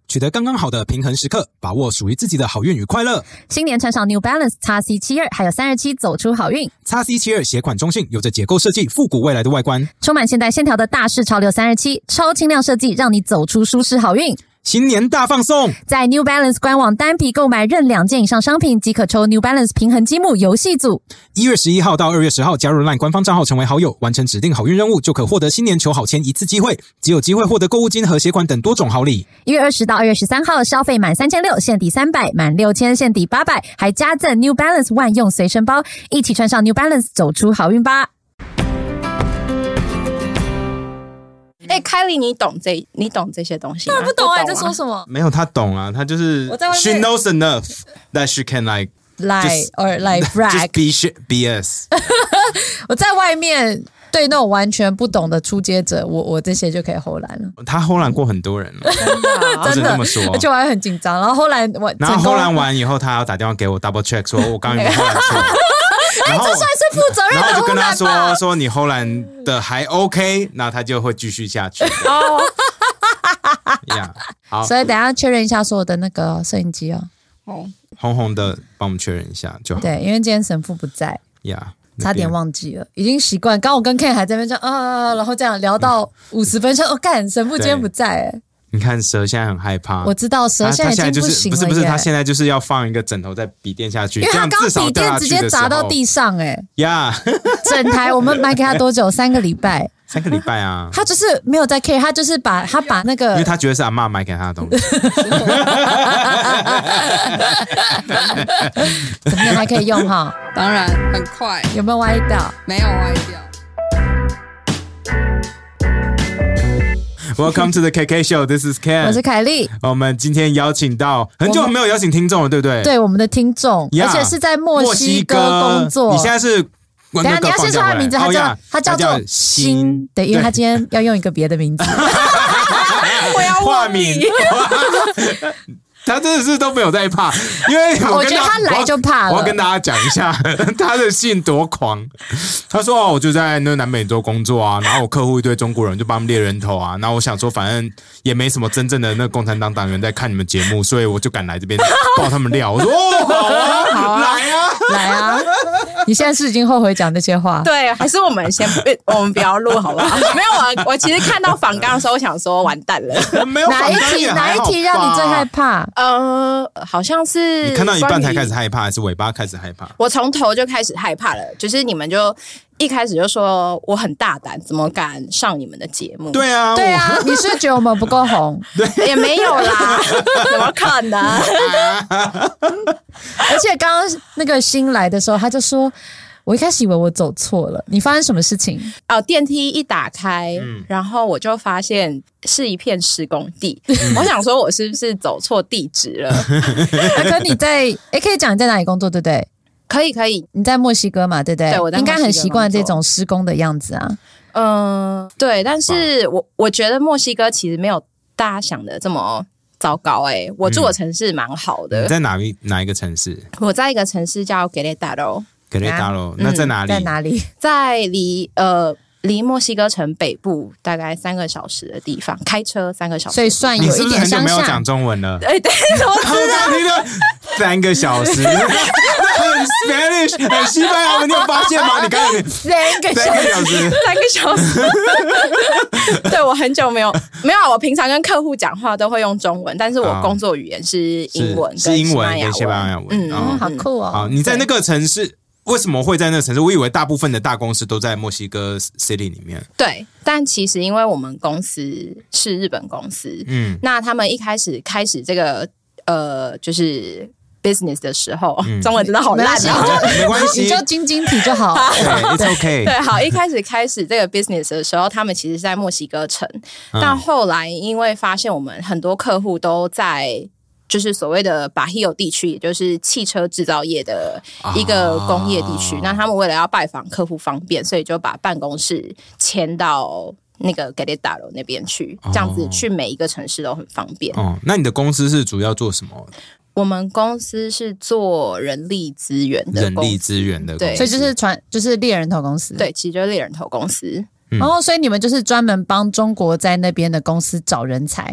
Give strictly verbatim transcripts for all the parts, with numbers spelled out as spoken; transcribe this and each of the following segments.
取得刚刚好的平衡时刻，把握属于自己的好运与快乐。 新年穿上 New Balance X C 七十二，还有三十七走出好运。 X C 七十二鞋款中性，有着解构设计，复古未来的外观， 充满现代线条的大式潮流三十七，超轻量设计，让你走出舒适好运。 新年大放送， 在 New Balance 官网单笔购买任两件以上商品，即可抽 New Balance 平衡积木游戏组。 一月十一号到二月十号加入 LINE 官方账号成为好友，完成指定好运任务，就可获得新年求好签一次机会，只有机会获得购物金和鞋款等多种好礼。 一月二十到二月十三号，消费满三千六百现抵三百，满六千现抵八百，还加赠 New Balance 万用随身包，一起穿上 New Balance 走出好运吧。 哎、欸，凯莉，你懂这你懂这些东西吗？ 当然不懂啊！你在说什么？ 没有，他懂啊，他就是我在外面 She knows enough that she can like lie or like brag just be shit B S 我在外面对那种完全不懂的初阶者，我我这些就可以后拦了。 他后拦过很多人了， 真的， 这么说， 而且我还很紧张。然后后来我， 然后后拦完以后，他要打电话给我 double check 说，我刚刚有没有后拦错。 哎、欸，这算是负责任的然后就跟他后拦吧说说你后拦的还 OK， 那他就会继续下去。 哦， 呀，好， 所以等一下确认一下所有的那个摄影机哦。 哦， 红红的帮我们确认一下就好。 对，因为今天神父不在。 呀。 差点忘记了，已经习惯。刚我跟 Ken 还在那边这样啊，然后这样聊到五十分钟，哦，干，神父今天不在哎。 你看蛇现在很害怕， 我知道蛇现在已经不行了， 不是不是，他现在就是要放一个枕头在笔垫下去， 因为他刚笔垫直接砸到地上哎。 呀， 整台我们买给他多久？三个礼拜。 三个礼拜啊， 他就是没有在 care， 他就是把他把那个， 因为他觉得是阿嬷买给他的东西。 怎么样还可以用哈？ 当然很快， 有没有歪掉？ 没有歪掉。 Welcome to the K K Show. This is Ken. 我是凯莉。 我们今天邀请到很久没有邀请听众了，对不对？ 对，我们的听众， yeah, 而且是在墨西哥工作。 你现在是？ 等一下，你要先说他的名字，他叫、oh, yeah, 他叫做新，对，因为他今天要用一个别的名字， 我要化名，他真的是都没有在怕，因为 我, 我觉得他来就怕了。 我要跟大家讲一下他的姓多狂。他说、哦、我就在那南美洲工作啊，然后我客户一堆中国人，就帮他们猎人头啊，然后我想说反正也没什么真正的那共产党党员在看你们节目，所以我就赶来这边爆他们料。我说哦好啊，好啊，来啊来啊。你现在是已经后悔讲这些话？ 对，还是我们先我们不要录好不好？没有，我我其实看到访纲的时候，我想说完蛋了。 没有哪一题哪一题让你最害怕？ 呃，好像是你看到一半才开始害怕，还是尾巴开始害怕？ 我从头就开始害怕了，就是你们就一开始就说我很大胆，怎么敢上你们的节目？ 对啊， 对啊，你是觉得我们不够红？ 也没有啦，怎么可能？ 而且刚刚那个新来的时候，他就说。我一开始以为我走错了，你发生什么事情？ 哦，电梯一打开、嗯，然后我就发现是一片施工地。嗯、我想说，我是不是走错地址了？ 可你在，哎，可以讲你在哪里工作，对不对？ 可以，可以。 你在墨西哥嘛，对不对？ 对，我在应该很习惯这种施工的样子啊。 嗯、呃，对，但是我我觉得墨西哥其实没有大家想的这么糟糕哎、欸。我住的城市蛮好的。 嗯、你在哪一哪一个城市？ 我在一个城市叫格雷达罗。 格雷达罗，那在哪里？ 在哪里？ 在离呃离墨西哥城北部大概三个小时的地方，开车三个小时， 所以算有一点乡下。 你是不是很久没有讲中文了？ 对对，我知道。 三个小时，很 Spanish， 很西班牙文，你有发现吗？你刚才三个小时， 三个小时。对，我很久没有没有，我平常跟客户讲话都会用中文，但是我工作语言是英文， 是英文跟西班牙文。 嗯， 哦、 好酷哦！ 好，你在那个城市。为什么会在那个城市？我以为大部分的大公司都在墨西哥 City 里面。 对，但其实因为我们公司是日本公司，嗯，那他们一开始开始这个呃，就是 business 的时候，嗯、中文真的好烂啊， 没关系， 你就晶晶体就好。 对 ，It's OK。 对，好，一开始开始这个 business 的时候，他们其实是在墨西哥城，嗯、但后来因为发现我们很多客户都在。就是所谓的巴希欧地区，也就是汽车制造业的一个工业地区、啊、那他们为了要拜访客户方便，所以就把办公室迁到那个格雷达罗那边去、哦、这样子去每一个城市都很方便、 哦、那你的公司是主要做什么？ 我们公司是做人力资源的人力资源的公司， 对，所以就是传就是猎人头公司。 对，其实就是猎人头公司。 然后、嗯哦、所以你们就是专门帮中国在那边的公司找人才。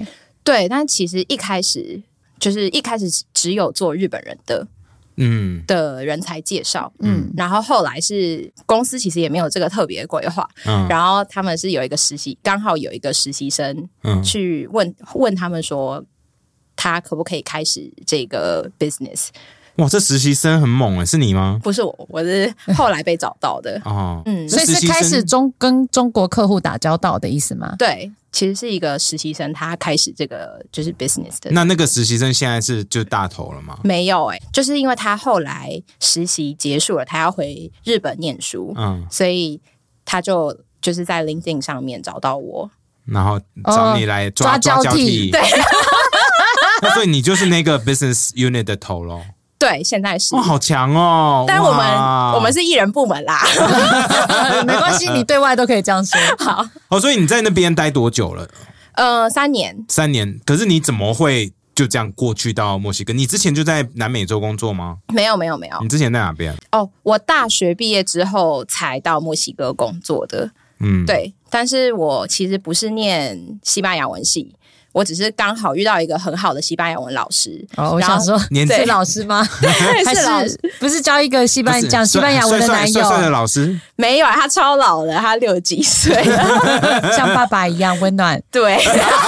对，但其实一开始就是一开始只有做日本人的。 嗯的人才介绍，嗯，然后后来是公司其实也没有这个特别的规划，嗯，然后他们是有一个实习，刚好有一个实习生，嗯，去问问他们说，他可不可以开始这个 business？ 哇，这实习生很猛诶，是你吗？ 不是我，我是后来被找到的哦，嗯，所以是开始中跟中国客户打交道的意思吗？ 对，其实是一个实习生，他开始这个就是 business 的。 那那个实习生现在是就大头了吗？ 没有哎、欸，就是因为他后来实习结束了，他要回日本念书，嗯，所以他就就是在 LinkedIn 上面找到我， 然后找你来抓、哦、抓交替， 对。 那所以你就是那个 business unit 的头咯。 对，现在是。 哇，好强哦！ 但我们我们是艺人部门啦， 没关系，你对外都可以这样说。 好， 哦，所以你在那边待多久了？ 呃，三年。 三年，可是你怎么会就这样过去到墨西哥？你之前就在南美洲工作吗？ 没有，没有，没有。 你之前在哪边？ 哦，我大学毕业之后才到墨西哥工作的。嗯，对，但是我其实不是念西班牙文系。我只是刚好遇到一个很好的西班牙文老师。 哦，我想说，是老师吗？还是不是教一个西班讲西班牙文的男友？ 帅帅的老师？ 没有，他超老了，他六十几岁了， 像爸爸一样温暖。 对。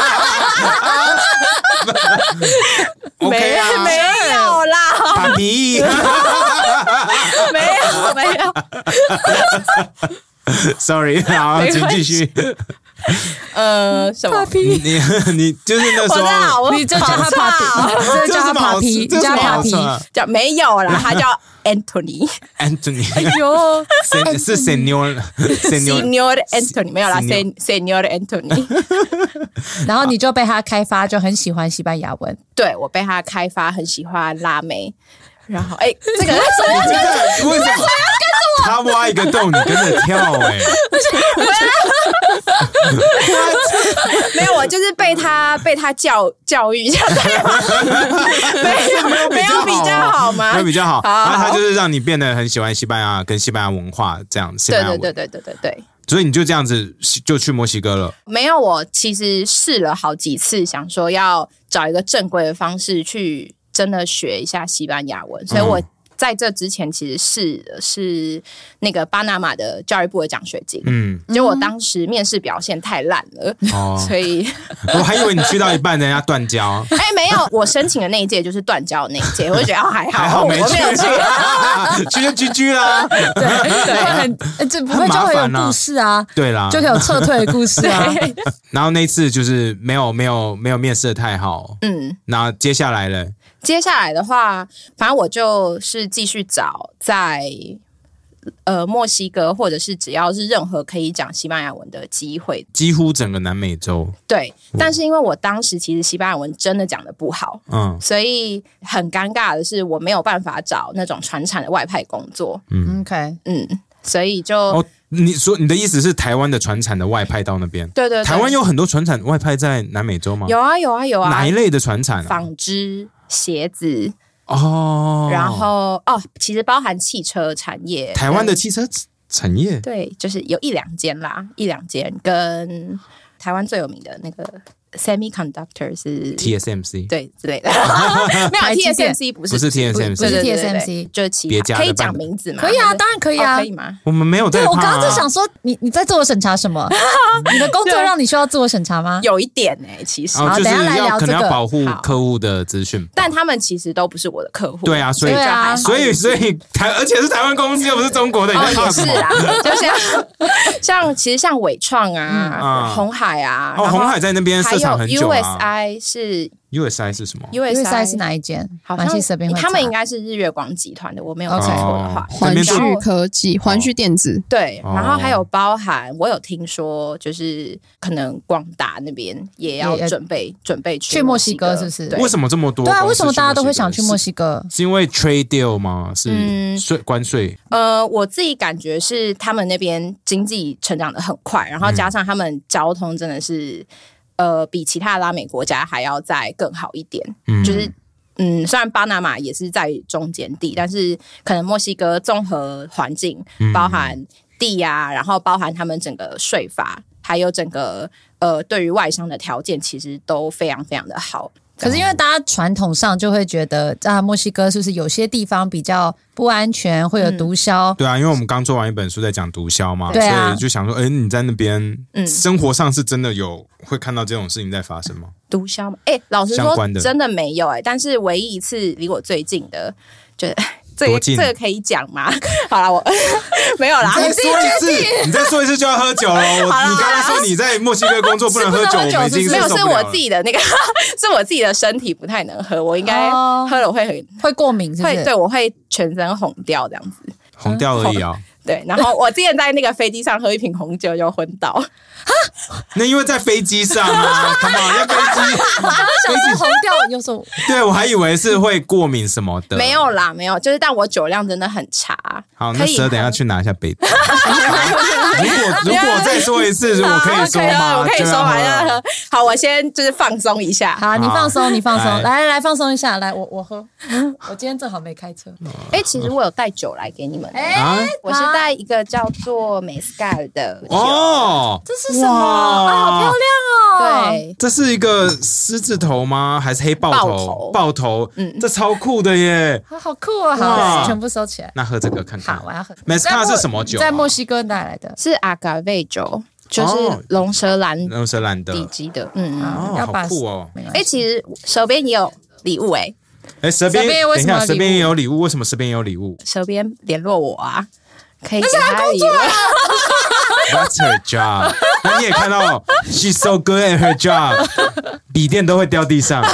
OK 啊， 没有啦， 爸比， 没有没有。 Sorry， 好，请继续。 呃，什么？ 你你你就是那时候， 你就叫他 Papi， 就叫他 Papi， 叫他 Papi， 叫没有啦，他叫 Anthony。Anthony， 哎呦， 是 Senor Senor Anthony， 没有啦 ，Senor Anthony。 然后你就被他开发，就很喜欢西班牙文。 对，我被他开发，很喜欢拉美。然后，哎，这个为什么？ 为什么？他挖一个洞，你跟着跳哎、欸！ 没有，我就是被他被他教教育，这样对吗？没有没有没有比较好吗？ 没有比较好，然后他就是让你变得很喜欢西班牙跟西班牙文化这样。 对对对对对对对。 所以你就这样子就去墨西哥了？ 没有，我其实试了好几次，想说要找一个正规的方式去真的学一下西班牙文，所以我。在这之前，其实是是那个巴拿马的教育部的奖学金，嗯，结果我当时面试表现太烂了，哦，所以我还以为你去到一半人家断交， 哎，没有，我申请的那一届就是断交的那一届，我就觉得还好， 还好没我没有去， 去就 G G 啦， 对对，这不会就会有故事啊， 对啦， 就会有撤退的故事啊。 然后那次就是没有没有没有面试的太好，嗯，然后接下来了。 接下来的话，反正我就是继续找在呃墨西哥，或者是只要是任何可以讲西班牙文的机会， 几乎整个南美洲。 对，但是因为我当时其实西班牙文真的讲得不好，嗯，所以很尴尬的是我没有办法找那种传产的外派工作。 嗯 ，OK， 嗯，所以就哦，你说你的意思是台湾的传产的外派到那边？ 对 对, 对， 台湾有很多传产外派在南美洲吗？ 有啊有啊有啊， 哪一类的传产、啊？ 纺织。鞋子哦， 然后哦，其实包含汽车产业， 台湾的汽车产业， 对，就是有一两间啦，一两间跟台湾最有名的那个 semiconductor 是 T S M C， 对之类的，没有 T S M C 不是不是 T S M C， 不是 T S M C， 就是其他可以讲名字吗？ 可以啊，当然可以啊， 可以吗？ 我们没有在怕、啊。 对，我刚刚在想说，你你在自我审查什么？你的工作让你需要自我审查吗？ 有一点哎、欸，其实， 哦，就是要可能要保护这个客户的资讯， 但他们其实都不是我的客户。 对啊，所以就还所以所以台，而且是台湾公司，又不是中国的，你在怕什么？ 哦、也是啊，就像像其实像伟创啊、嗯、红海啊， 哦，红海在那边设厂很久啊。 U S I 是 U S I 是什么 ？U S I 是哪一间？ 好像他们应该是日月光集团的，我没有记错的话。 环旭科技、环旭电子， 对，然后还有包含我有听说，就是可能广达那边也要准备准备去墨西哥，是不是？ 为什么这么多？ 对啊，为什么大家都会想去墨西哥？ 是因为 trade deal 吗？是税关税？ 呃，我自己感觉是他们那边经济成长的很快，然后加上他们交通真的是。呃，比其他的拉美国家还要再更好一点，嗯、就是嗯，虽然巴拿马也是在中间地，但是可能墨西哥综合环境，包含地啊，然后包含他们整个税法， 还有整个呃对于外商的条件，其实都非常非常的好。 可是因为大家传统上就会觉得，啊，墨西哥是不是有些地方比较不安全，会有毒枭？ 嗯、对啊，因为我们刚做完一本书在讲毒枭嘛， 对啊、 所以就想说，哎，你在那边、嗯、生活上是真的有会看到这种事情在发生吗？ 毒枭吗？哎，老实说，真的没有哎、欸。但是唯一一次离我最近的，就。这个这个可以讲吗？好了，我没有啦。 你再说一次，你再说一次就要喝酒了。我你刚刚说你在墨西哥工作不能喝酒，我们已经没有，是我自己的那个，是我自己的身体不太能喝，我应该喝了会很会过敏，是不是？ 会，对，我会全身红掉这样子。 红掉而已啊。 对，然后我之前在那个飞机上喝一瓶红酒就昏倒。 那因为在飞机上啊 ，Come on， 在飞机， 我刚刚想说红掉有什么？ 对，我还以为是会过敏什么的。 没有啦，没有，就是但我酒量真的很差。 好，那蛇等一下去拿一下杯子。如果如果再说一次，我可以说吗？ 我可以说吗？好，我先就是放松一下。 好，你放松，你放松，来来来，放松一下。来，我我喝。我今天正好没开车。 哎，其实我有带酒来给你们。 哎， 我是带一个叫做 Mezcal 的酒。 哦， 这是什么？啊，好漂亮哦！对， 这是一个狮子头吗？还是黑豹头？豹头，嗯，这超酷的耶！ 好酷啊！好，全部收起来。 那喝这个看看。 好，我要喝。 Mezcal 是什么酒？ 在墨西哥带来的， 是阿嘎贝酒，就是龙舌兰， 龙舌兰的底基的。嗯， 哦，好酷哦！ 哎，其实手边也有礼物哎。 哎，舌边，等一下，舌边也有礼物，为什么舌边也有礼物？ 舌边联络我啊，可以给他礼物。 That's her job 。那你也看到 ，she's so good at her job， 笔电都会掉地上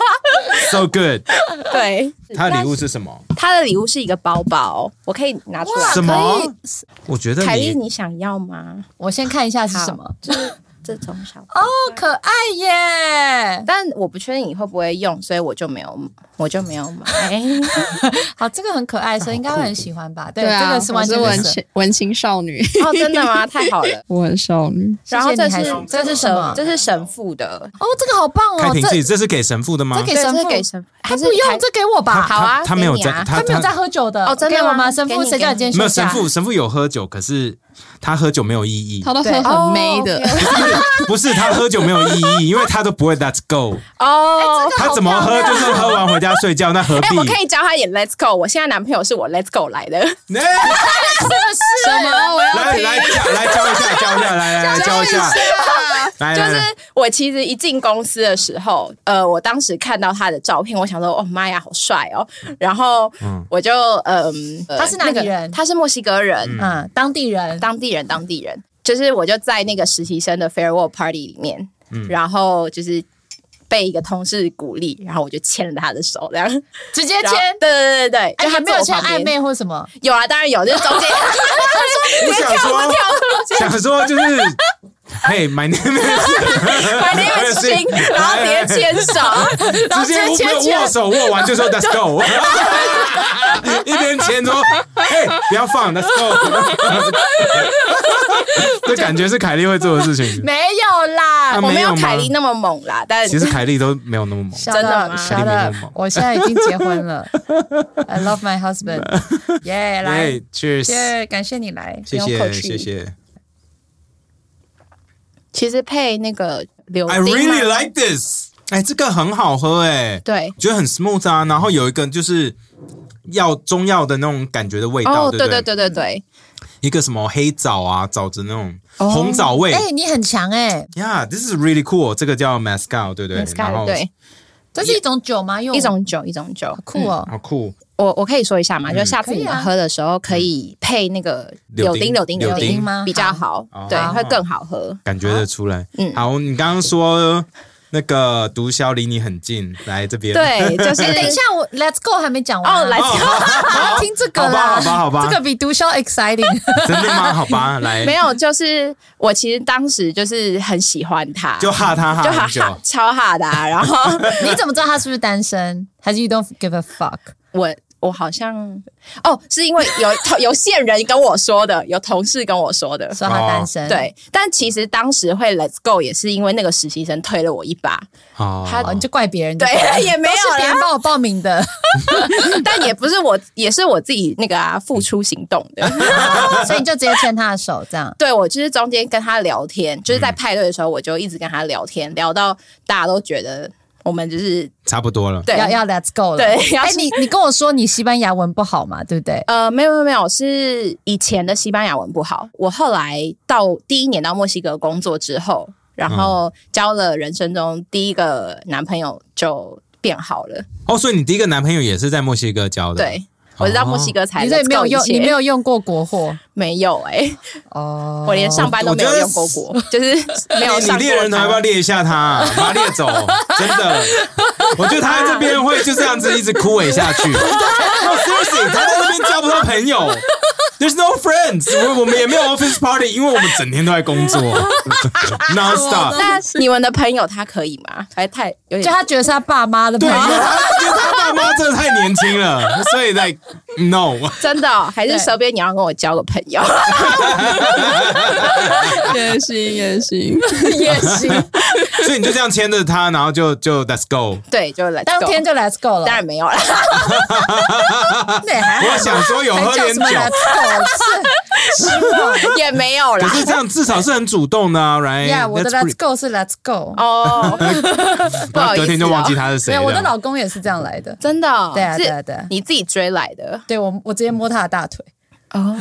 ，so good。 对， 他的礼物是什么？ 他的礼物是一个包包，我可以拿出来。 什么？我觉得凯莉，你想要吗？ 我先看一下是什么， 就是这种小哦，可爱耶！ 但我不确定你会不会用，所以我就没有，我就没有买。 好，这个很可爱，所以应该会很喜欢吧？对， 对啊、 这个是完全文青文青少女哦，真的吗？太好了， 文少女。 然后这是这是什么？ 这是神父的哦，这个好棒哦！ 开瓶器，这是给神父的吗？ 这给神父， 给神父， 他不用，这给我吧。 好啊， 他没有在， 他没有在喝酒的哦，真的吗？神父谁叫你今天休假？ 没有，神父神父有喝酒，可是他喝酒没有意义， 他都喝很美的， 不是他喝酒没有意义，因为他都不会 Let's go 哦， 他怎么喝就是喝完回家睡觉，那何必？ 哎，我可以教他演 Let's go， 我现在男朋友是我 Let's go 来的，是不是？ 什么？我要来来教来教一下，教一下，来来来教一下。 就是我其实一进公司的时候，呃，我当时看到他的照片，我想说，哦妈呀，好帅哦！然后我就，嗯， 他是哪里人？ 他是墨西哥人， 嗯，当地人， 当地人，当地人。就是我就在那个实习生的 farewell party 里面，然后就是被一个同事鼓励，然后我就牵了他的手，这样直接牵。 对对对对， 就还没有牵暧昧或什么？ 有啊，当然有，就是中间。 我想说，想说就是。嘿、hey, ，My name is，My name is 星，然后直接牵手， 直接牵手握手握完就说 Let's go， 一边牵说，嘿，不要放 Let's go， 这感觉是凯莉会做的事情。 没有啦， 啊、 我没有没有凯莉那么猛啦，但其实凯莉都没有那么猛， 真的吗？ 真的，我现在已经结婚了 ，I love my husband， 耶、yeah, 来 ，Cheers， 感谢你来， 谢谢谢谢。 其实配那个柳丁 I really like this， 哎，这个很好喝哎， 对， 觉得很 smooth 啊，然后有一个就是药中药的那种感觉的味道， 哦， 对不对对对对对， 一个什么黑枣啊，枣子那种红枣味， 哎，你很强哎 ，Yeah， this is really cool， 这个叫 Mezcal， 对不对 ？Mezcal 对， 这是一种酒吗？ 一种酒，一种酒， 好酷哦， 好酷。 我我可以说一下嘛，就下次你们喝的时候可以配那个柳丁柳丁柳丁吗？ 比较好，对，会更好喝， 感觉得出来。嗯，好，你刚刚说那个毒枭离你很近，来这边。 对，就是等一下，我 Let's go 还没讲完哦，来， 我要听这个啦， 好吧，好吧，好吧， 这个比毒枭 exciting， 真的吗？好吧，来， 没有，就是我其实当时就是很喜欢他， 就哈他哈， 就哈哈超哈的，然后你怎么知道他是不是单身？还是 you don't give a fuck？ 我。 我好像哦，是因为有有线人跟我说的，有同事跟我说的， 说他单身。 对，但其实当时会 Let's Go 也是因为那个实习生推了我一把。 哦， 他哦，你就怪别人就对，也没有都是别人帮我报名的， 但也不是我，也是我自己那个啊付出行动的， 所以你就直接牵他的手，这样。 对，我就是中间跟他聊天，就是在派对的时候，我就一直跟他聊天，聊到大家都觉得我们就是差不多了。 对， 要要 Let's Go 了。 对， 哎，你你跟我说你西班牙文不好嘛，对不对？ 呃，没有没有没有，是以前的西班牙文不好。我后来到第一年到墨西哥工作之后，然后交了人生中第一个男朋友就变好了。 哦，所以你第一个男朋友也是在墨西哥交的？ 对。我是到墨西哥才， 你这没有用，你没有用过国货？ 没有哎、欸， 哦， 我连上班都没有用过国，就是没有上过。 你猎人头要不要猎一下他，把他猎走？真的，我觉得他在这边会就这样子一直枯萎下去。No seriously， 他在这边交不到朋友。There's no friends， 我我们也没有 office party， 因为我们整天都在工作 ，non stop。 那你们的朋友他可以吗？还太有点， 就他觉得是他爸妈的朋对， 友， 他觉得他爸妈真的太年轻了，所以在 no。 真的、哦，还是蛇边你要跟我交个朋友？ 也行也行也行。 所以你就这样牵着他，然后就就 let's go。 对，就 let's go。 当天就 Let's Go 了， 当然没有了。 对，还好我想说有喝点酒， 还叫什么 Let's Go， 是希望也没有啦。 可是这样至少是很主动的啊 ，right？ Yeah， 我的 That's Let's Go 是 Let's Go。 哦，不然后好意思、哦， 隔天就忘记他是谁了。 对，我的老公也是这样来的。 真的、哦， 对啊是对啊对啊你自己追来的对我，我直接摸他的大腿， 哦。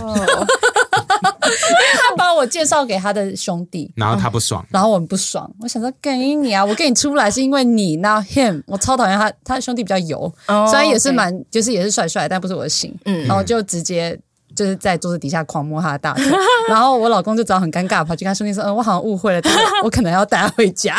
他把我介绍给他的兄弟， 然后他不爽， 然后我很不爽，我想说跟你啊，我跟你出来是因为你，那 him， 我超讨厌他，他的兄弟比较油， 哦虽然也是蛮，就是也是帅帅，但不是我的型， 嗯然后就直接。就是在桌子底下狂摸他的大腿，然后我老公就只好很尴尬，跑去跟他兄弟说：“嗯，我好像误会了，但是我可能要带他回家。”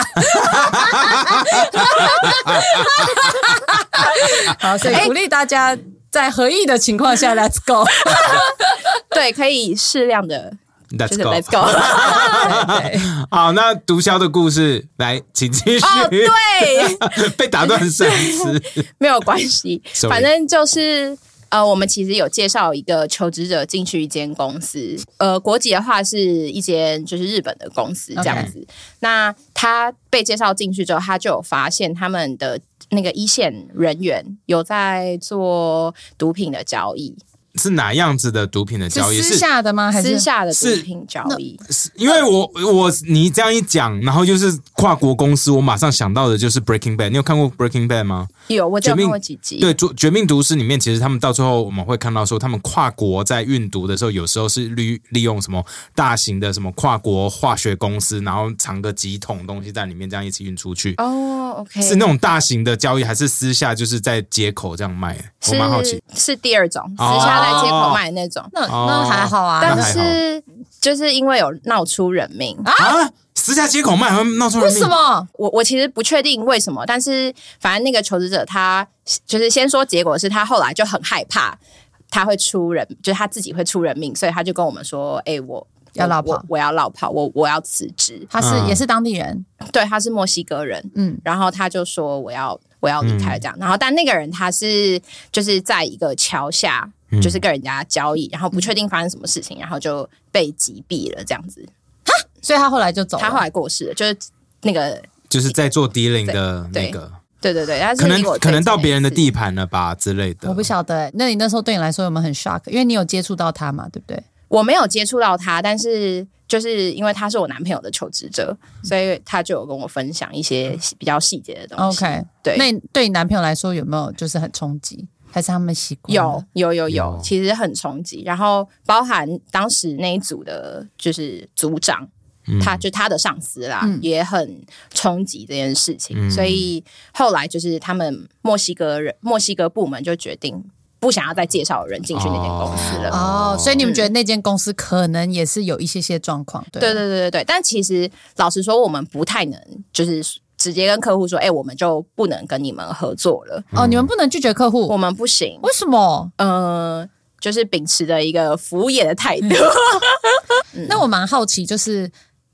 好，所以鼓励大家在合意的情况下 ，Let's go。 对，可以适量的，就 Let's 是 go Let's go。 对， 好，那毒枭的故事来，请继续。 哦，对， 被打断三次， 没有关系， Sorry 反正就是。呃，我们其实有介绍一个求职者进去一间公司，呃，国籍的话是一间就是日本的公司这样子。Okay. 那他被介绍进去之后，他就有发现他们的那个一线人员有在做毒品的交易。 是哪样子的毒品的交易？ 是私下的吗？还是私下的毒品交易？ 因为我我你这样一讲，然后就是跨国公司，我马上想到的就是 Breaking Bad。你有看过 Breaking Bad 吗？ 有，我只有看过几集。 对，绝命毒师里面，其实他们到最后我们会看到说，他们跨国在运毒的时候，有时候是利利用什么大型的什么跨国化学公司，然后藏个几桶东西在里面，这样一起运出去。 哦、oh, ，OK， 是那种大型的交易，还是私下就是在街口这样卖？我蛮好奇。 是第二种，私下在街口卖的那种。 哦、那那还好啊， 但是就是因为有闹出人命啊。私下街口卖还会闹出人命？ 为什么？ 我我其实不确定为什么，但是反正那个求职者他就是先说结果是他后来就很害怕他会出人，就是他自己会出人命，所以他就跟我们说：“哎、欸，我要落跑， 我, 我要落跑，我我要辞职。” 他是、嗯、也是当地人， 对，他是墨西哥人，嗯，然后他就说我要我要离开这样，嗯、然后但那个人他是就是在一个桥下，嗯、就是跟人家交易，然后不确定发生什么事情，然后就被击毙了这样子。 所以他后来就走了， 他后来过世了，就是那个就是在做 dealing 的那个， 对对对，他是可能可能到别人的地盘了吧之类的， 我不晓得。那你那时候对你来说有没有很 shock？ 因为你有接触到他嘛，对不对？ 我没有接触到他，但是就是因为他是我男朋友的求职者，所以他就有跟我分享一些比较细节的东西。 OK， 对， 那对你男朋友来说有没有就是很冲击？还是他们习惯？ 有有有有，其实很冲击。然后包含当时那一组的，就是组长。嗯、他就他的上司啦，嗯、也很冲击这件事情，嗯、所以后来就是他们墨西哥人墨西哥部门就决定不想要再介绍人进去那间公司了。 哦，所以你们觉得那间公司可能也是有一些些状况，对？ 对对对对对。但其实老实说，我们不太能就是直接跟客户说，哎、欸，我们就不能跟你们合作了。 哦，你们不能拒绝客户， 我们不行。 为什么？ 呃，就是秉持着一个服务业的态度。 嗯、那我蛮好奇，就是。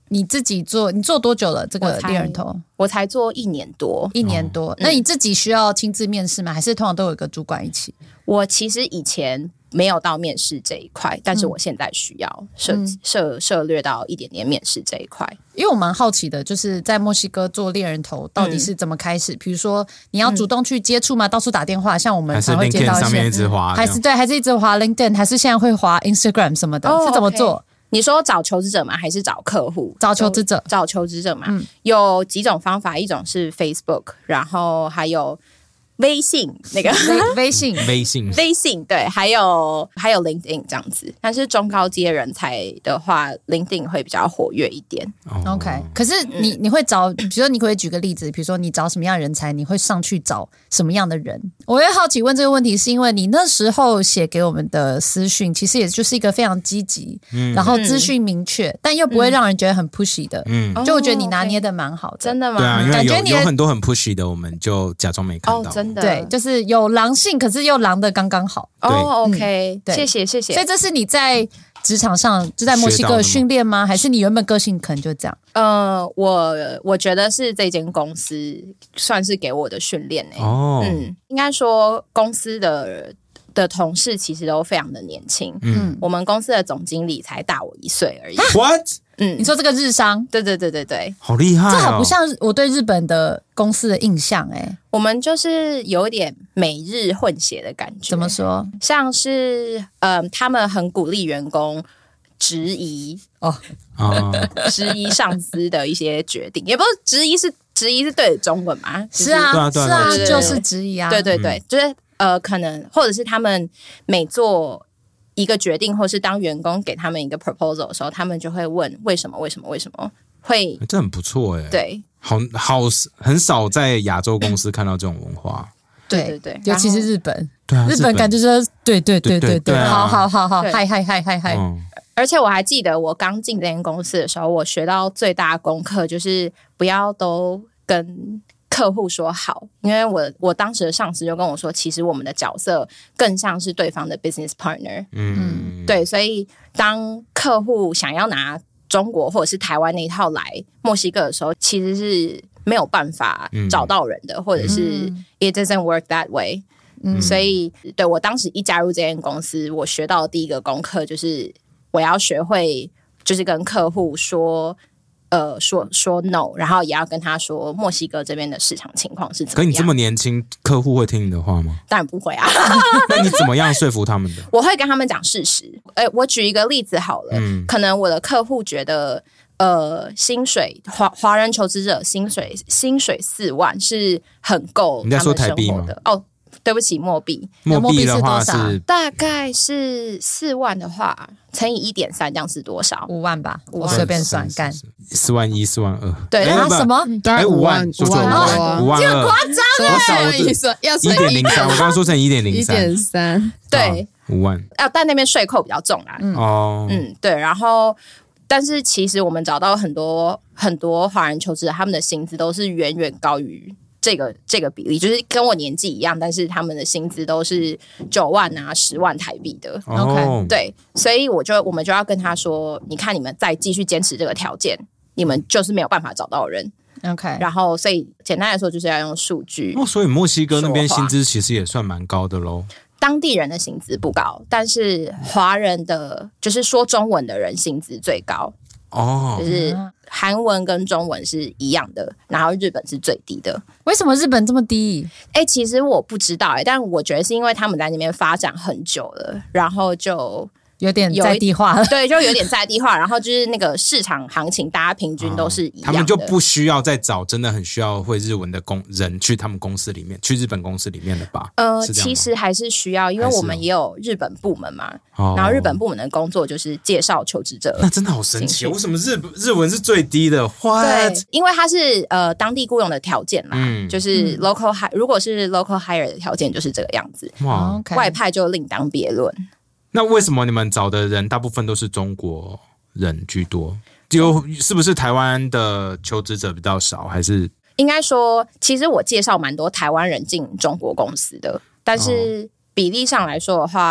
你自己做，你做多久了？这个猎人头我才做一年多， 一年多。哦、那你自己需要亲自面试吗？还是通常都有一个主管一起？ 我其实以前没有到面试这一块，但是我现在需要涉、嗯、涉涉略到一点点面试这一块。 因为我蛮好奇的，就是在墨西哥做猎人头到底是怎么开始？比、嗯、如说你要主动去接触吗？嗯、到处打电话，像我们才会接到一些， 还是 LinkedIn 上面一直滑， 还是对，还是一直滑 LinkedIn， 还是现在会滑 Instagram 什么的，哦、是怎么做？Okay. 你说找求职者吗？还是找客户？ 找求职者， 找求职者嘛、嗯。有几种方法，一种是 Facebook， 然后还有微信那个微信微信微信对，还有还有 LinkedIn 这样子。但是中高阶人才的话 ，LinkedIn 会比较活跃一点。 Oh. OK， 可是你你会找，比如说你可以举个例子，比如说你找什么样的人才，你会上去找什么样的人？我会好奇问这个问题，是因为你那时候写给我们的私讯，其实也就是一个非常积极，嗯、然后资讯明确、嗯，但又不会让人觉得很 pushy 的。嗯，就我觉得你拿捏的蛮好的、 哦 okay ，真的吗？ 对啊，因为感觉有有很多很 pushy 的，我们就假装没看到。 哦，真的， 对，就是有狼性，可是又狼的刚刚好。 哦 ，OK，、嗯、对，谢谢谢谢。 所以这是你在职场上就在墨西哥训练吗？还是你原本个性可能就这样？ 呃，我我觉得是这间公司算是给我的训练诶。哦，嗯，应该说公司的的同事其实都非常的年轻。嗯，我们公司的总经理才大我一岁而已。 What？ 嗯，你说这个日商？ 对对对对对， 好厉害、哦！ 这好不像我对日本的公司的印象哎、欸。 我们就是有一点美日混血的感觉。 怎么说？ 像是呃，他们很鼓励员工质疑哦，质疑上司的一些决定，也不是质疑是质疑是对的中文嘛？ 就是、是啊，是啊，就是质疑啊。 对对对，嗯、就是呃，可能或者是他们每做一个决定，或是当员工给他们一个 proposal 的时候，他们就会问为什么为什么为什么会， 这很不错哎、欸， 对， 好好很少在亚洲公司看到这种文化， 对对对， 尤其是日本， 对啊， 日本感觉就是对对对对 对, 对、啊，好好好好，嗨嗨嗨嗨嗨。 而且我还记得我刚进这间公司的时候，我学到最大的功课就是不要都跟客户说好，因为我我当时的上司就跟我说，其实我们的角色更像是对方的 business partner。嗯，对，所以当客户想要拿中国或者是台湾那一套来墨西哥的时候，其实是没有办法找到人的，嗯、或者是 it doesn't work that way。嗯，所以对我当时一加入这间公司，我学到的第一个功课就是我要学会，就是跟客户说。呃，说说 no， 然后也要跟他说墨西哥这边的市场情况是怎么样。 可你这么年轻，客户会听你的话吗？ 当然不会啊。 那你怎么样说服他们的？ 我会跟他们讲事实。哎，我举一个例子好了，嗯、可能我的客户觉得，呃，薪水华华人求职者薪水薪水四万是很够他们生活的。哦，对不起，墨币。 墨币的话是大概是四万的话，乘以一点三，这样是多少？ 五万吧，我随便算干。 四万一，四万二。 对， 然后什么？ 哎，五万， 五万二，五万二， 这个夸张哎！ 一点零三，我刚刚说成一点零三， 一点三， 对， 五万。 啊，但那边税扣比较重啦。哦，嗯，对，然后。但是其实我们找到很多很多华人求职者，他们的薪资都是远远高于这个这个比例，就是跟我年纪一样，但是他们的薪资都是九万啊、十万台币的。 OK， 对，所以我就我们就要跟他说，你看你们再继续坚持这个条件，你们就是没有办法找到人。 OK， 然后所以简单来说，就是要用数据。 哦，所以墨西哥那边薪资其实也算蛮高的咯。 当地人的薪资不高，但是华人的就是说中文的人薪资最高哦，就是韩文跟中文是一样的，然后日本是最低的。 为什么日本这么低？ 哎、欸，其实我不知道哎、欸，但我觉得是因为他们在那边发展很久了，然后就。 有点在地化了， 对，就有点在地化，然后就是那个市场行情，大家平均都是一样的、哦， 他们就不需要再找真的很需要会日文的工人去他们公司里面，去日本公司里面的吧？ 呃，其实还是需要，因为我们也有日本部门嘛，哦、然后日本部门的工作就是介绍求职者。 那真的好神奇，为什么日日文是最低的？ What？ 对，因为它是呃当地雇佣的条件啦，嗯、就是 local hire，、嗯、如果是 local hire 的条件就是这个样子，哇， okay. 外派就另当别论。 那为什么你们找的人大部分都是中国人居多？就是不是台湾的求职者比较少，还是？ 应该说，其实我介绍蛮多台湾人进中国公司的，但是比例上来说的话，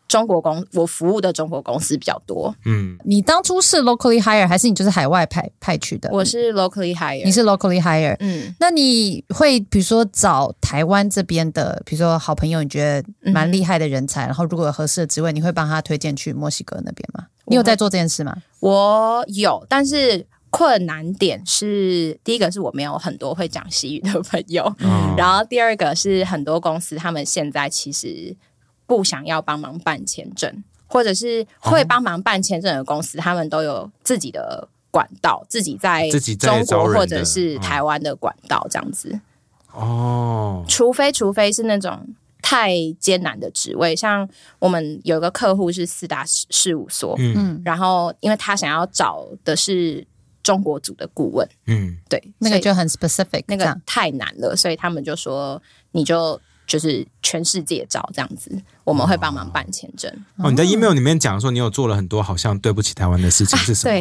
中国公我服务的中国公司比较多。 嗯， 你当初是 locally hire 还是你就是海外派派去的？ 我是 locally hire， 你是 locally hire， 嗯， 那你会比如说找台湾这边的，比如说好朋友，你觉得蛮厉害的人才，嗯、然后如果有合适的职位，你会帮他推荐去墨西哥那边吗？你有在做这件事吗？ 我有，但是困难点是，第一个是我没有很多会讲西语的朋友，嗯、然后第二个是很多公司他们现在其实不想要帮忙办签证，或者是会帮忙办签证的公司，他们都有自己的管道，自己在中国或者是台湾的管道这样子。 哦， 除非除非是那种太艰难的职位，像我们有一个客户是四大事务所，嗯，然后因为他想要找的是中国组的顾问，嗯，对， 那个就很 specific， 那个太难了，所以他们就说你就就是全世界找这样子，我们会帮忙办签证。 哦，你在 email 里面讲说你有做了很多好像对不起台湾的事情，是什么？ 对，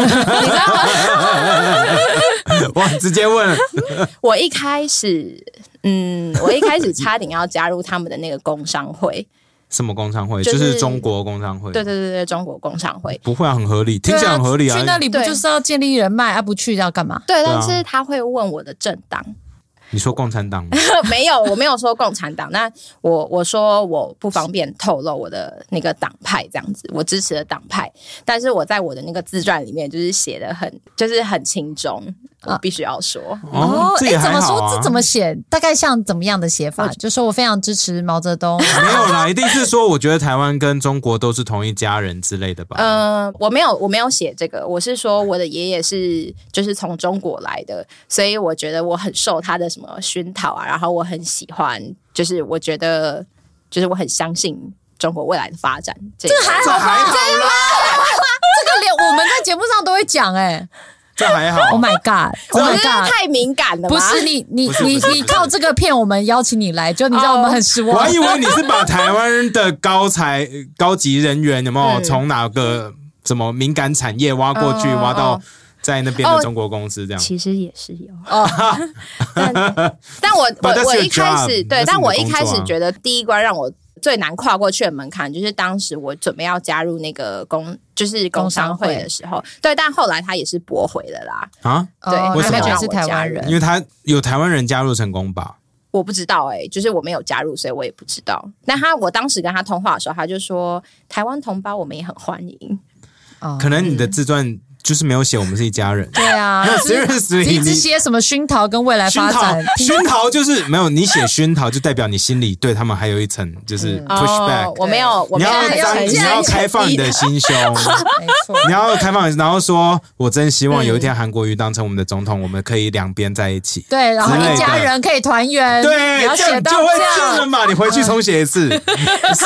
我直接问， 我一开始，嗯，我一开始差点要加入他们的那个工商会。 什么工商会？就是、就是中国工商会。 对对对对，中国工商会。 不会啊，很合理，听起来很合理啊。 去那里不就是要建立人脉，啊不去要干嘛？ 对，但是他会问我的政党。 你说共产党吗？ 没有，我没有说共产党。那我我说我不方便透露我的那个党派这样子，我支持的党派。但是我在我的那个自传里面就是写的很，就是很轻重，我必须要说。 哦，哎、 啊， 怎么说？这怎么写？大概像怎么样的写法？就说我非常支持毛泽东。 没有啦，一定是说我觉得台湾跟中国都是同一家人之类的吧？ 嗯、呃，我没有，我没有写这个。我是说我的爷爷是就是从中国来的，所以我觉得我很受他的什么熏陶啊，然后我很喜欢，就是我觉得就是我很相信中国未来的发展。这个还好吧？这个这个连我们在节目上都会讲哎、欸。 这还好 ，Oh my God，Oh my God， 太敏感了吗？ 不是你你你你靠这个骗我们邀请你来，就你让我们很失望。 我还以为你是把台湾的高才高级人员有没有从哪个什么敏感产业挖过去，挖到在那边的中国公司这样？ 其实也是有哦，但但我我我一开始对，但我一开始觉得第一关让我最难跨过去的门槛，就是当时我准备要加入那个工，就是工商会的时候，对，但后来他也是驳回了啦。 啊， 对， 为什么？ 他是台湾人， 因为他有台湾人加入成功吧？ 我不知道哎、欸，就是我没有加入，所以我也不知道。但他我当时跟他通话的时候，他就说台湾同胞我们也很欢迎。 哦、 可能你的自传就是没有写我们是一家人。 对啊， 你只写什么熏陶跟未来发展， 熏陶就是没有你写熏陶，就代表你心里对他们还有一层就是 push back、 哦。我没有，我没有你要你要开放你的心胸， 没错， 你要开放，然后说我真希望有一天韩国瑜当成我们的总统，我们可以两边在一起， 对，然后一家人可以团圆， 对，这样就会进了嘛。你回去重写一次，是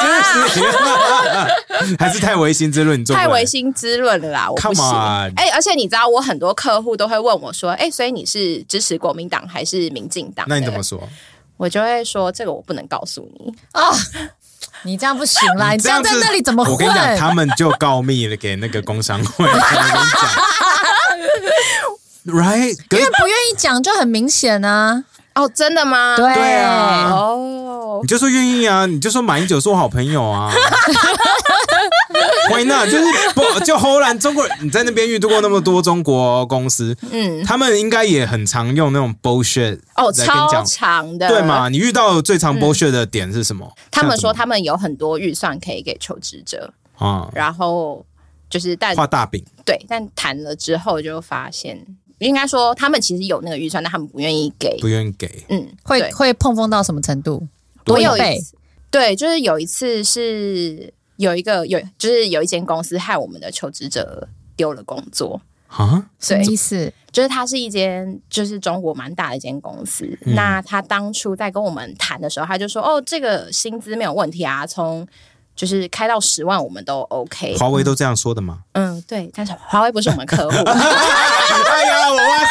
还是太唯心之论？你做太唯心之论了啦，我不行。哎，而且你知道，我很多客户都会问我说：“哎，所以你是支持国民党还是民进党？” 那你怎么说？ 我就会说：“这个我不能告诉你啊、哦，你这样不行啦！你这样在那里怎么混？” 我跟你讲，他们就告密了给那个工商会。我跟你讲 ，right， 因为不愿意讲就很明显啊。 哦，真的吗？ 对, 对啊， 哦， 你就说愿意啊，你就说马英九是我好朋友啊。Why not？ 就是不就荷兰中国人，你在那边遇到过那么多中国公司，嗯，他们应该也很常用那种 bullshit 哦，超长的， 对吗？你遇到最常 bullshit 的点是什么？嗯、 他们说他们有很多预算可以给求职者啊，然后就是但画大饼， 对，但谈了之后就发现。应该说，他们其实有那个预算，但他们不愿意给， 不愿意给。 嗯， 会会碰风到什么程度？ 我有一次，对，就是有一次是有一个有，就是有一间公司害我们的求职者丢了工作啊？ 什么意思？ 就是它是一间就是中国蛮大的一间公司、嗯，那他当初在跟我们谈的时候，他就说：“哦，这个薪资没有问题啊，从。”就是开到十万，我们都 OK。 华为都这样说的吗？ 嗯，对，但是华为不是我们客户。 哎呀，我哇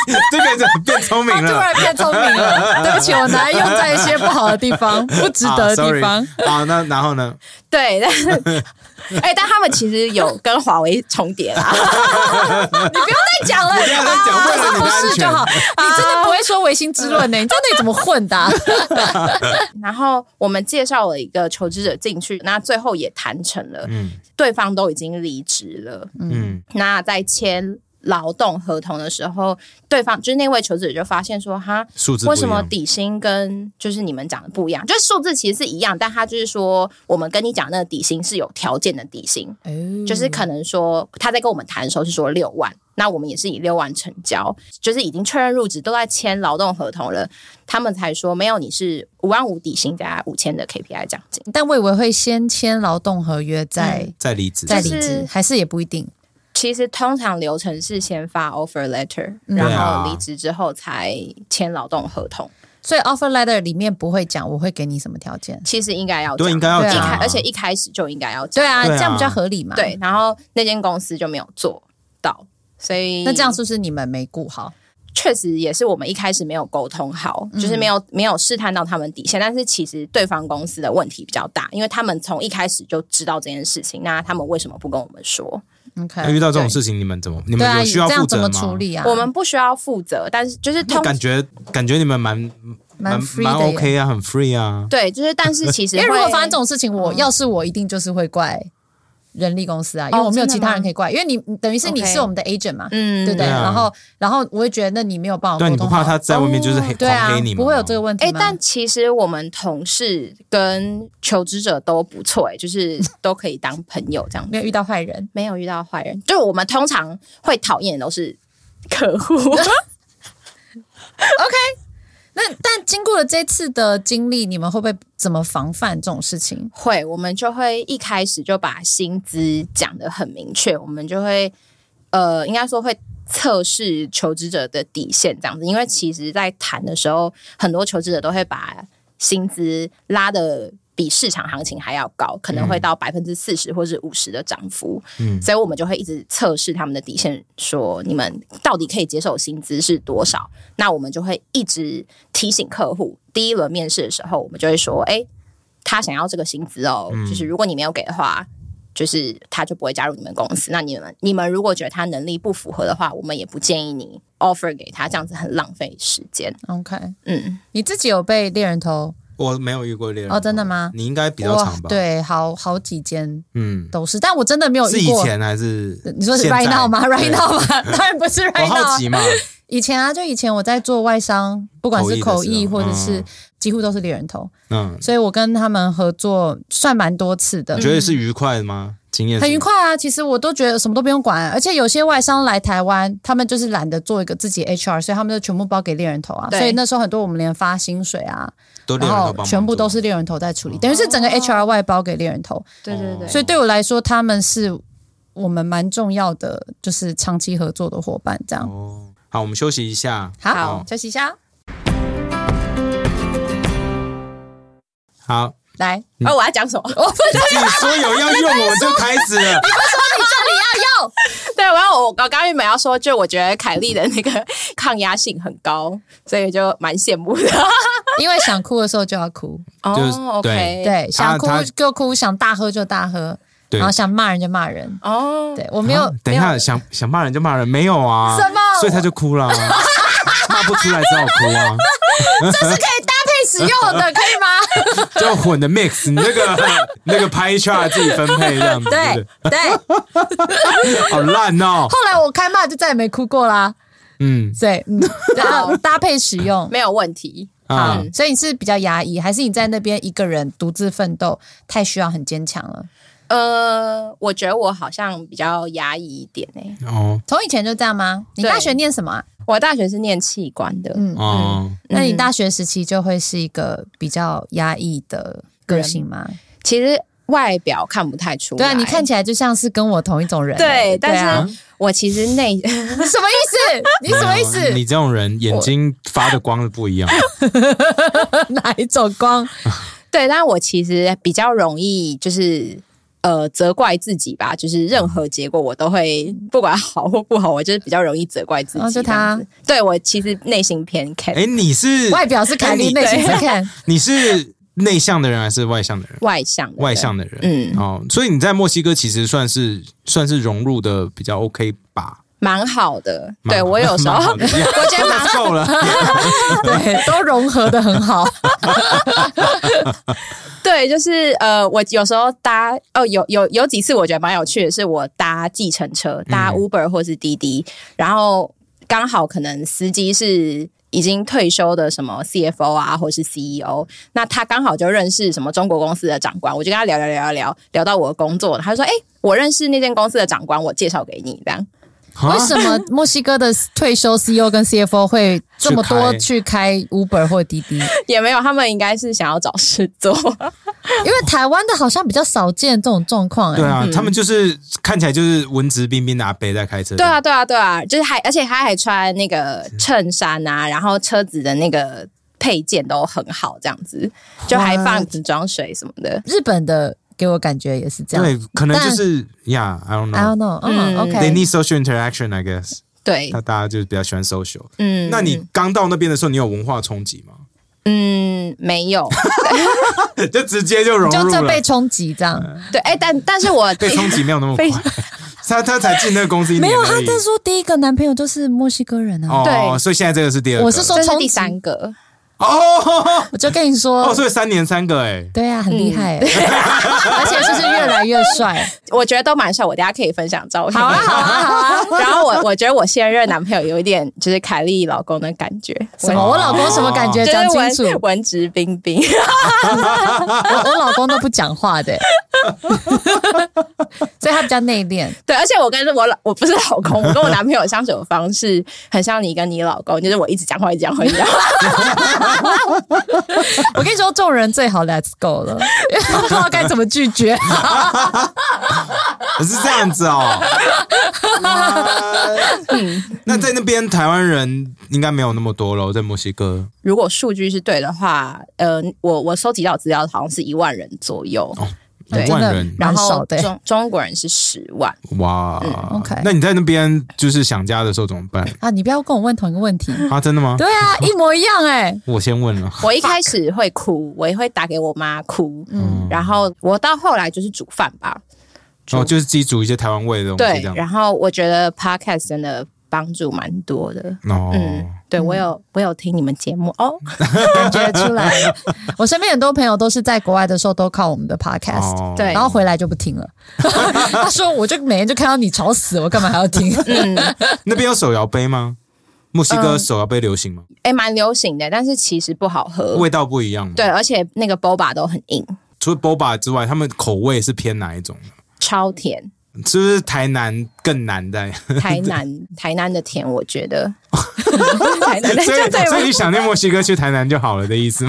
这个变聪明了， 他突然变聪明了。对不起，我拿来用在一些不好的地方，不值得的地方。 好，啊、那然后呢？ 对，但是哎、欸，但他们其实有跟华为重叠啦。 你不用再讲了， 不要再讲，为了你的安全不是就好。你真的不会说唯心之论呢、欸？你在那里怎么混的、啊？ 然后我们介绍了一个求职者进去，那最后也谈成了，嗯，对方都已经离职了，嗯，那在签劳动合同的时候，对方就是那位求职者就发现说，哈， 数字不一样， 为什么底薪跟就是你们讲的不一样？就是数字其实是一样，但他就是说，我们跟你讲那个底薪是有条件的底薪，嗯、就是可能说他在跟我们谈的时候是说六万，那我们也是以六万成交，就是已经确认入职，都在签劳动合同了，他们才说没有，你是五万五底薪加五千的 K P I 奖金。 但我以为会先签劳动合约再、 嗯、再离职， 再离职，还是也不一定。 其实通常流程是先发 offer letter，、嗯、然后离职之后才签劳动合同。 所以 offer letter 里面不会讲我会给你什么条件， 其实应该要讲， 对，应该要讲、啊， 而且一开始就应该要讲， 对啊，这样比较合理嘛。 对，然后那间公司就没有做到，所以那这样是不是你们没顾好？ 确实也是我们一开始没有沟通好，嗯、就是没有没有试探到他们底线，但是其实对方公司的问题比较大，因为他们从一开始就知道这件事情，那他们为什么不跟我们说？ Okay, 遇到这种事情你们怎么你们有需要负责吗？ 这样怎么处理啊？ 我们不需要负责，但是就是通感觉感觉你们蛮蛮蛮 OK 啊，很 free 啊。 对，就是但是其实因为如果发生这种事情，我、嗯、要是我一定就是会怪人力公司啊，因为我没有其他人可以怪，因为你等于是你是我们的 agent 嘛，嗯，对不对？然后然后我会觉得那你没有帮我沟通好， 对，你不怕他在外面就是黑、哦、狂黑你吗？ 不会有这个问题吗？ 哎、欸，但其实我们同事跟求职者都不错、欸，就是都可以当朋友这样子。 没有遇到坏人， 没有遇到坏人，就我们通常会讨厌的都是客户。 OK。那但经过了这次的经历，你们会不会怎么防范这种事情？ 会，我们就会一开始就把薪资讲得很明确，我们就会呃，应该说会测试求职者的底线这样子，因为其实在谈的时候，很多求职者都会把薪资拉的比市场行情还要高，可能会到百分之四十或是五十的涨幅，嗯，所以我们就会一直测试他们的底线，说你们到底可以接受薪资是多少？那我们就会一直提醒客户，第一轮面试的时候，我们就会说，哎，他想要这个薪资哦，嗯、就是如果你没有给的话，就是他就不会加入你们公司。那你们你们如果觉得他能力不符合的话，我们也不建议你 offer 给他，这样子很浪费时间。 OK， 嗯，你自己有被猎人头？ 我没有遇过猎人头。 哦，真的吗？ 你应该比较长吧？ 对，好好几间，嗯，都是，但我真的没有遇过。 是以前还是你说是 right now 吗 ？right now 吗？当然不是 right now。 我好奇嘛。 以前啊，就以前我在做外商，不管是口译或者是、嗯、几乎都是猎人头，嗯，所以我跟他们合作算蛮多次的。 你觉得是愉快的吗？经验很愉快啊，其实我都觉得什么都不用管，而且有些外商来台湾，他们就是懒得做一个自己 H R， 所以他们就全部包给猎人头啊。所以那时候很多我们连发薪水啊， 都猎人头帮忙做， 全部都是猎人头在处理，等于是整个 H R 外包给猎人头。 对对对， 所以对我来说，他们是我们蛮重要的，就是长期合作的伙伴。这样。 哦，好，我们休息一下。 好，好休息一下。 好。 来，哦，我要讲什么？我不知道。你说有要用，我们就开始了。你不说你这里要用？ 对，然后我我刚刚原本要说，就我觉得凯莉的那个抗压性很高，所以就蛮羡慕的。 因为想哭的时候就要哭， 哦、 就是 ，OK， 对，想哭就哭，想大喝就大喝，然后想骂人就骂人。哦，对我没有， 啊、等一下想想骂人就骂人，没有啊？ 什么？ 所以他就哭了、啊，骂不出来只好哭啊。 这是可以搭配使用的，可以吗？ 就混的 mix， 你那个那个拍 chart 自己分配这样子， 对对， 好烂哦。 后来我开骂就再也没哭过啦。嗯，对，嗯，搭配使用没有问题。 好、嗯，所以你是比较压抑，还是你在那边一个人独自奋斗，太需要很坚强了？ 呃，我觉得我好像比较压抑一点诶、欸。 哦，从以前就这样吗？你大学念什么、啊？ 我大学是念企管的。嗯哦、 嗯，那你大学时期就会是一个比较压抑的个性吗？ 其实外表看不太出来。 对啊，你看起来就像是跟我同一种人。 对，但是我其实内什么意思？你什么意思？ 你这种人眼睛发的光是不一样。 哪一种光？ 对，但我其实比较容易就是呃责怪自己吧，就是任何结果我都会不管好或不好，我就是比较容易责怪自己。 哦，就他， 对我其实内心偏 Ken。 哎，你是外表是凯莉，内心是 Ken。 你是内向的人还是外向的人？ 外向的人， 外向的人。 嗯， 哦，所以你在墨西哥其实算是算是融入的比较 OK 吧？ 蛮好的， 蛮对我有时候我觉得蛮够了， 对，都融合的很好。 对，就是呃，我有时候搭哦，有有有几次我觉得蛮有趣的是，我搭计程车，搭 Uber 或是滴滴，嗯、然后刚好可能司机是已经退休的什么 C F O 啊，或是 C E O， 那他刚好就认识什么中国公司的长官，我就跟他聊聊聊聊聊聊到我的工作，他就说：“哎、欸，我认识那间公司的长官，我介绍给你。”这样。 为什么墨西哥的退休 C E O 跟 C F O 会这么多去开 Uber 或滴滴？ 也没有，他们应该是想要找事做。 因为台湾的好像比较少见这种状况、欸。 对啊、嗯，他们就是看起来就是文质彬彬的阿伯在开车。 对啊，对啊，对啊，就是还而且他还穿那个衬衫啊，然后车子的那个配件都很好，这样子就还放瓶装水什么的。 日本的。给我感觉也是这样， 对，可能就是呀、yeah, ，I don't know，I don't know，嗯 ，OK，They need social interaction，I guess。 对， 那大家就是比较喜欢 social。 嗯， 那你刚到那边的时候，你有文化冲击吗？ 嗯，没有， 就直接就融入了， 就这被冲击这样。 对，哎、欸，但但是我被冲击没有那么快，他他才进那个公司一年而已。 没有，他在说第一个男朋友就是墨西哥人啊。 哦， 对， 所以现在这个是第二个， 我是说这是第三个。 哦， 我就跟你说， 哦，所以三年三个哎、欸， 对啊，很厉害、欸，嗯、而且就是越来越帅， 我觉得都蛮帅，我等一下可以分享照片。 好啊，好啊，好啊。 然后我我觉得我现任男朋友有一点就是凯莉老公的感觉， 什么？我老公什么感觉？讲清楚， 就是文质彬彬。 我我老公都不讲话的、欸，所以他比较内敛。 对，而且我跟我老我不是老公，我跟我男朋友相处的方式很像你跟你老公，就是我一直讲话，一直讲话，一直讲话。 我跟你说，这种人最好 Let's go 了，不知道该怎么拒绝。 是这样子哦。嗯，那在那边台湾人应该没有那么多咯，在墨西哥。 如果数据是对的话，呃，我我收集到资料好像是一万人左右。 哦， 对， 一万人， 然后中中国人是十万。 哇、 嗯、，OK。 那你在那边就是想家的时候怎么办啊？你不要跟我问同一个问题啊！真的吗？ 对啊，一模一样哎、欸。 我先问了， 我一开始会哭，我也会打给我妈哭，嗯，然后我到后来就是煮饭吧， 哦，就是自己煮一些台湾味的东西， 对。然后我觉得 Podcast 真的帮助蛮多的， 哦， 嗯，对我有我有听你们节目哦， 感觉出来。我身边很多朋友都是在国外的时候都靠我们的 podcast，、哦、对，然后回来就不听了。他说：“我就每天就看到你吵死，我干嘛还要听？” 嗯， 那边有手摇杯吗？墨西哥手摇杯流行吗？ 哎、嗯，蛮、欸、流行的，但是其实不好喝， 味道不一样吗？ 对，而且那个 boba 都很硬。 除了 boba 之外，他们口味是偏哪一种呢？ 超甜。 是不是台南更难在？ 台南台南的甜，我觉得。台南的所以所以你想念墨西哥去台南就好了的意思吗？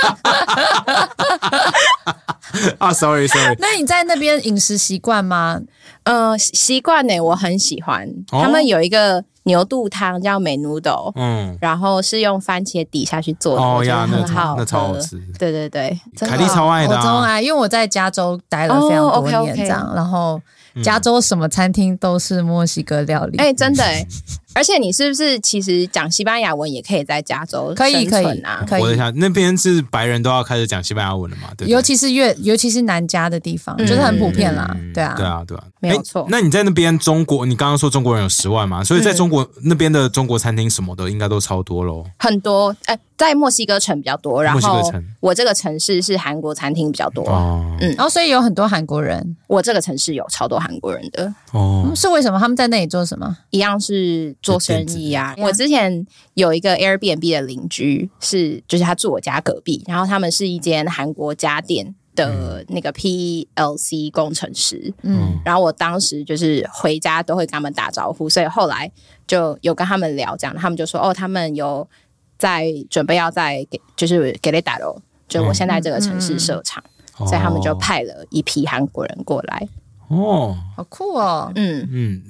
啊 ，sorry sorry。 那你在那边饮食习惯吗？ 呃，习惯呢，我很喜欢。哦、他们有一个牛肚汤叫美努豆，嗯，然后是用番茄底下去做的， 哦呀， 很好， 那超好吃。 对对对， 凯莉超爱的、啊， 我超爱，因为我在加州待了非常多年，这样，哦、okay, okay 然后。加州什么餐厅都是墨西哥料理， 哎、欸，真的哎、欸！而且你是不是其实讲西班牙文也可以在加州可以可以啊？ 可以。 我在想那边是白人都要开始讲西班牙文了嘛？对不对， 尤其是越尤其是南加的地方，嗯、就是很普遍啦。嗯、对啊， 对啊，对啊， 没有错、欸。 那你在那边中国，你刚刚说中国人有十万嘛？所以在中国、嗯、那边的中国餐厅什么的应该都超多咯。 很多哎、欸，在墨西哥城比较多，然后我这个城市是韩国餐厅比较多。哦， 嗯，然后所以有很多韩国人。 我这个城市有超多韩国人的。 哦、 嗯，是为什么他们在那里做什么？ 一样是做生意啊。我之前有一个 Airbnb 的邻居是，就是他住我家隔壁，然后他们是一间韩国家电的那个 P L C 工程师，嗯，然后我当时就是回家都会跟他们打招呼，所以后来就有跟他们聊，这样他们就说哦，他们有在准备要在给就是给雷达罗，就我现在这个城市设厂，嗯、所以他们就派了一批韩国人过来。 哦， 好酷哦！ 嗯嗯，那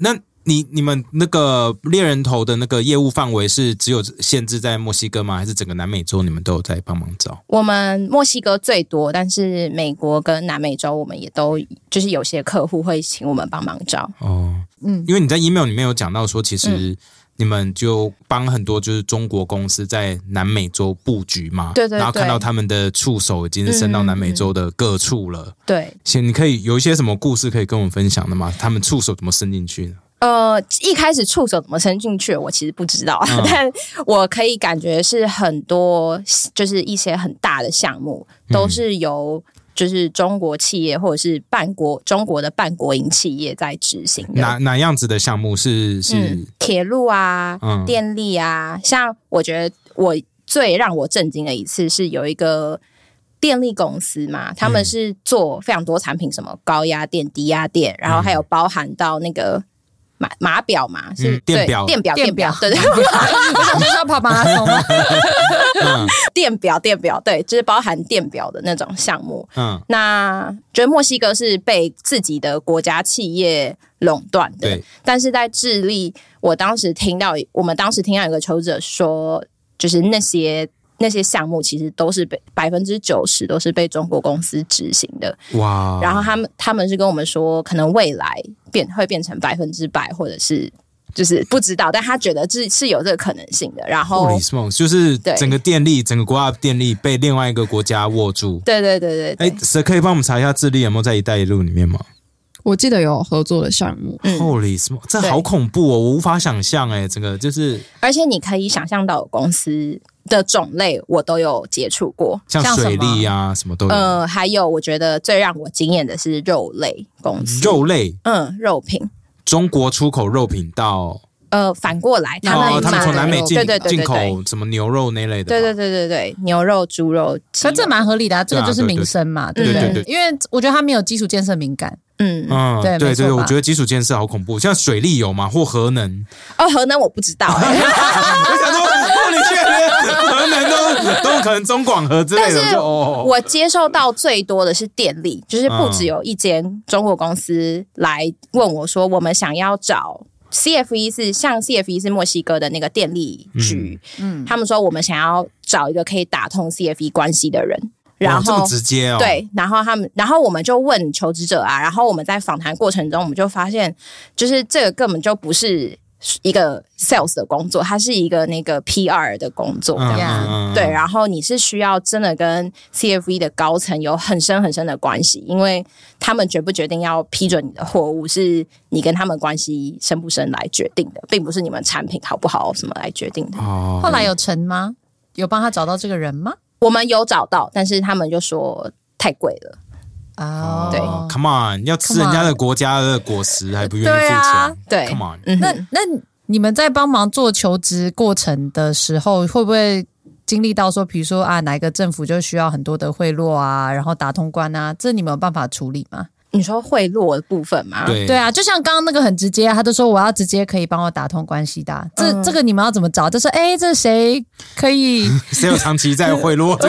你你们那个猎人头的那个业务范围是只有限制在墨西哥吗？还是整个南美洲你们都有在帮忙找？ 我们墨西哥最多，但是美国跟南美洲我们也都就是有些客户会请我们帮忙找。 哦，嗯，因为你在 email 里面有讲到说，其实你们就帮很多就是中国公司在南美洲布局嘛， 对对对， 然后看到他们的触手已经伸到南美洲的各处了。嗯嗯对， 先你可以有一些什么故事可以跟我们分享的吗？他们触手怎么伸进去呢？ 呃，一开始触手怎么伸进去，我其实不知道，嗯、但我可以感觉是很多，就是一些很大的项目都是由就是中国企业或者是半国中国的半国营企业在执行的。 哪哪样子的项目是是、嗯、 铁路啊、嗯、电力啊？像我觉得我最让我震惊的一次是有一个电力公司嘛，他们是做非常多产品，什么高压电、低压电，然后还有包含到那个。码码表嘛，是、 嗯、电表， 电表，电表，对对。 我想就是要跑马拉松吗？ 嗯、电表，电表，对，就是包含电表的那种项目。嗯，那觉得墨西哥是被自己的国家企业垄断的， 对。 但是在智利，我当时听到，我们当时听到有个求职者说，就是那些。那些项目其实都是被百分之九十都是被中国公司执行的，哇！然后他们他们是跟我们说，可能未来变会变成百分之百，或者是就是不知道，但他觉得是是有这个可能性的。然后 Holy smokes， 就是整个电力，整个国家的电力被另外一个国家握住。 对对对对对。 哎，谁可以帮我们查一下智利有没有在“一带一路”里面吗？ 我记得有合作的项目。 嗯、 Holy smokes， 这好恐怖哦！我无法想象哎，这个就是， 而且你可以想象到有公司。的种类我都有接触过， 像水利啊什么都有。 呃，还有我觉得最让我惊艳的是肉类公司。 肉类， 嗯，肉品。 中国出口肉品到呃，反过来，他们、 哦、他们从南美进对对对对进口什么牛肉那类的。 对对对对对，牛肉、猪肉， 可这蛮合理的、啊，这个就是民生嘛，对不 对, 对, 对, 对？因为我觉得他没有基础建设敏感。 嗯嗯，对对对，我觉得基础建设好恐怖，像水利有吗？或核能？ 哦，核能我不知道、欸。 我想说，你确定核能都都可能中广核之类的？ 但是我接受到最多的是电力，就是不只有一间中国公司来问我说，我们想要找 C F E 是像 C F E 是墨西哥的那个电力局，嗯，他们说我们想要找一个可以打通 C F E 关系的人。然后这么直接哦， 对，然后他们，然后我们就问求职者啊，然后我们在访谈过程中，我们就发现，就是这个根本就不是一个 sales 的工作，它是一个那个 P R 的工作，这样子、嗯、对。然后你是需要真的跟 C F E 的高层有很深很深的关系，因为他们决不决定要批准你的货物，是你跟他们关系深不深来决定的，并不是你们产品好不好什么来决定的。 哦、 后来有成吗？有帮他找到这个人吗？ 我们有找到，但是他们就说太贵了。 哦， 对 ，Come on， 要吃人家的国家的果实还不愿意付钱， 对、啊、 ，Come on，、 嗯、 那那你们在帮忙做求职过程的时候，会不会经历到说，比如说啊，哪一个政府就需要很多的贿赂啊，然后打通关啊，这你们有办法处理吗？ 你说贿赂的部分吗？ 对对啊，就像刚刚那个很直接、啊，他就说我要直接可以帮我打通关系的、啊，这、嗯、这个你们要怎么找？就是哎，这谁可以？ 谁有长期在贿赂？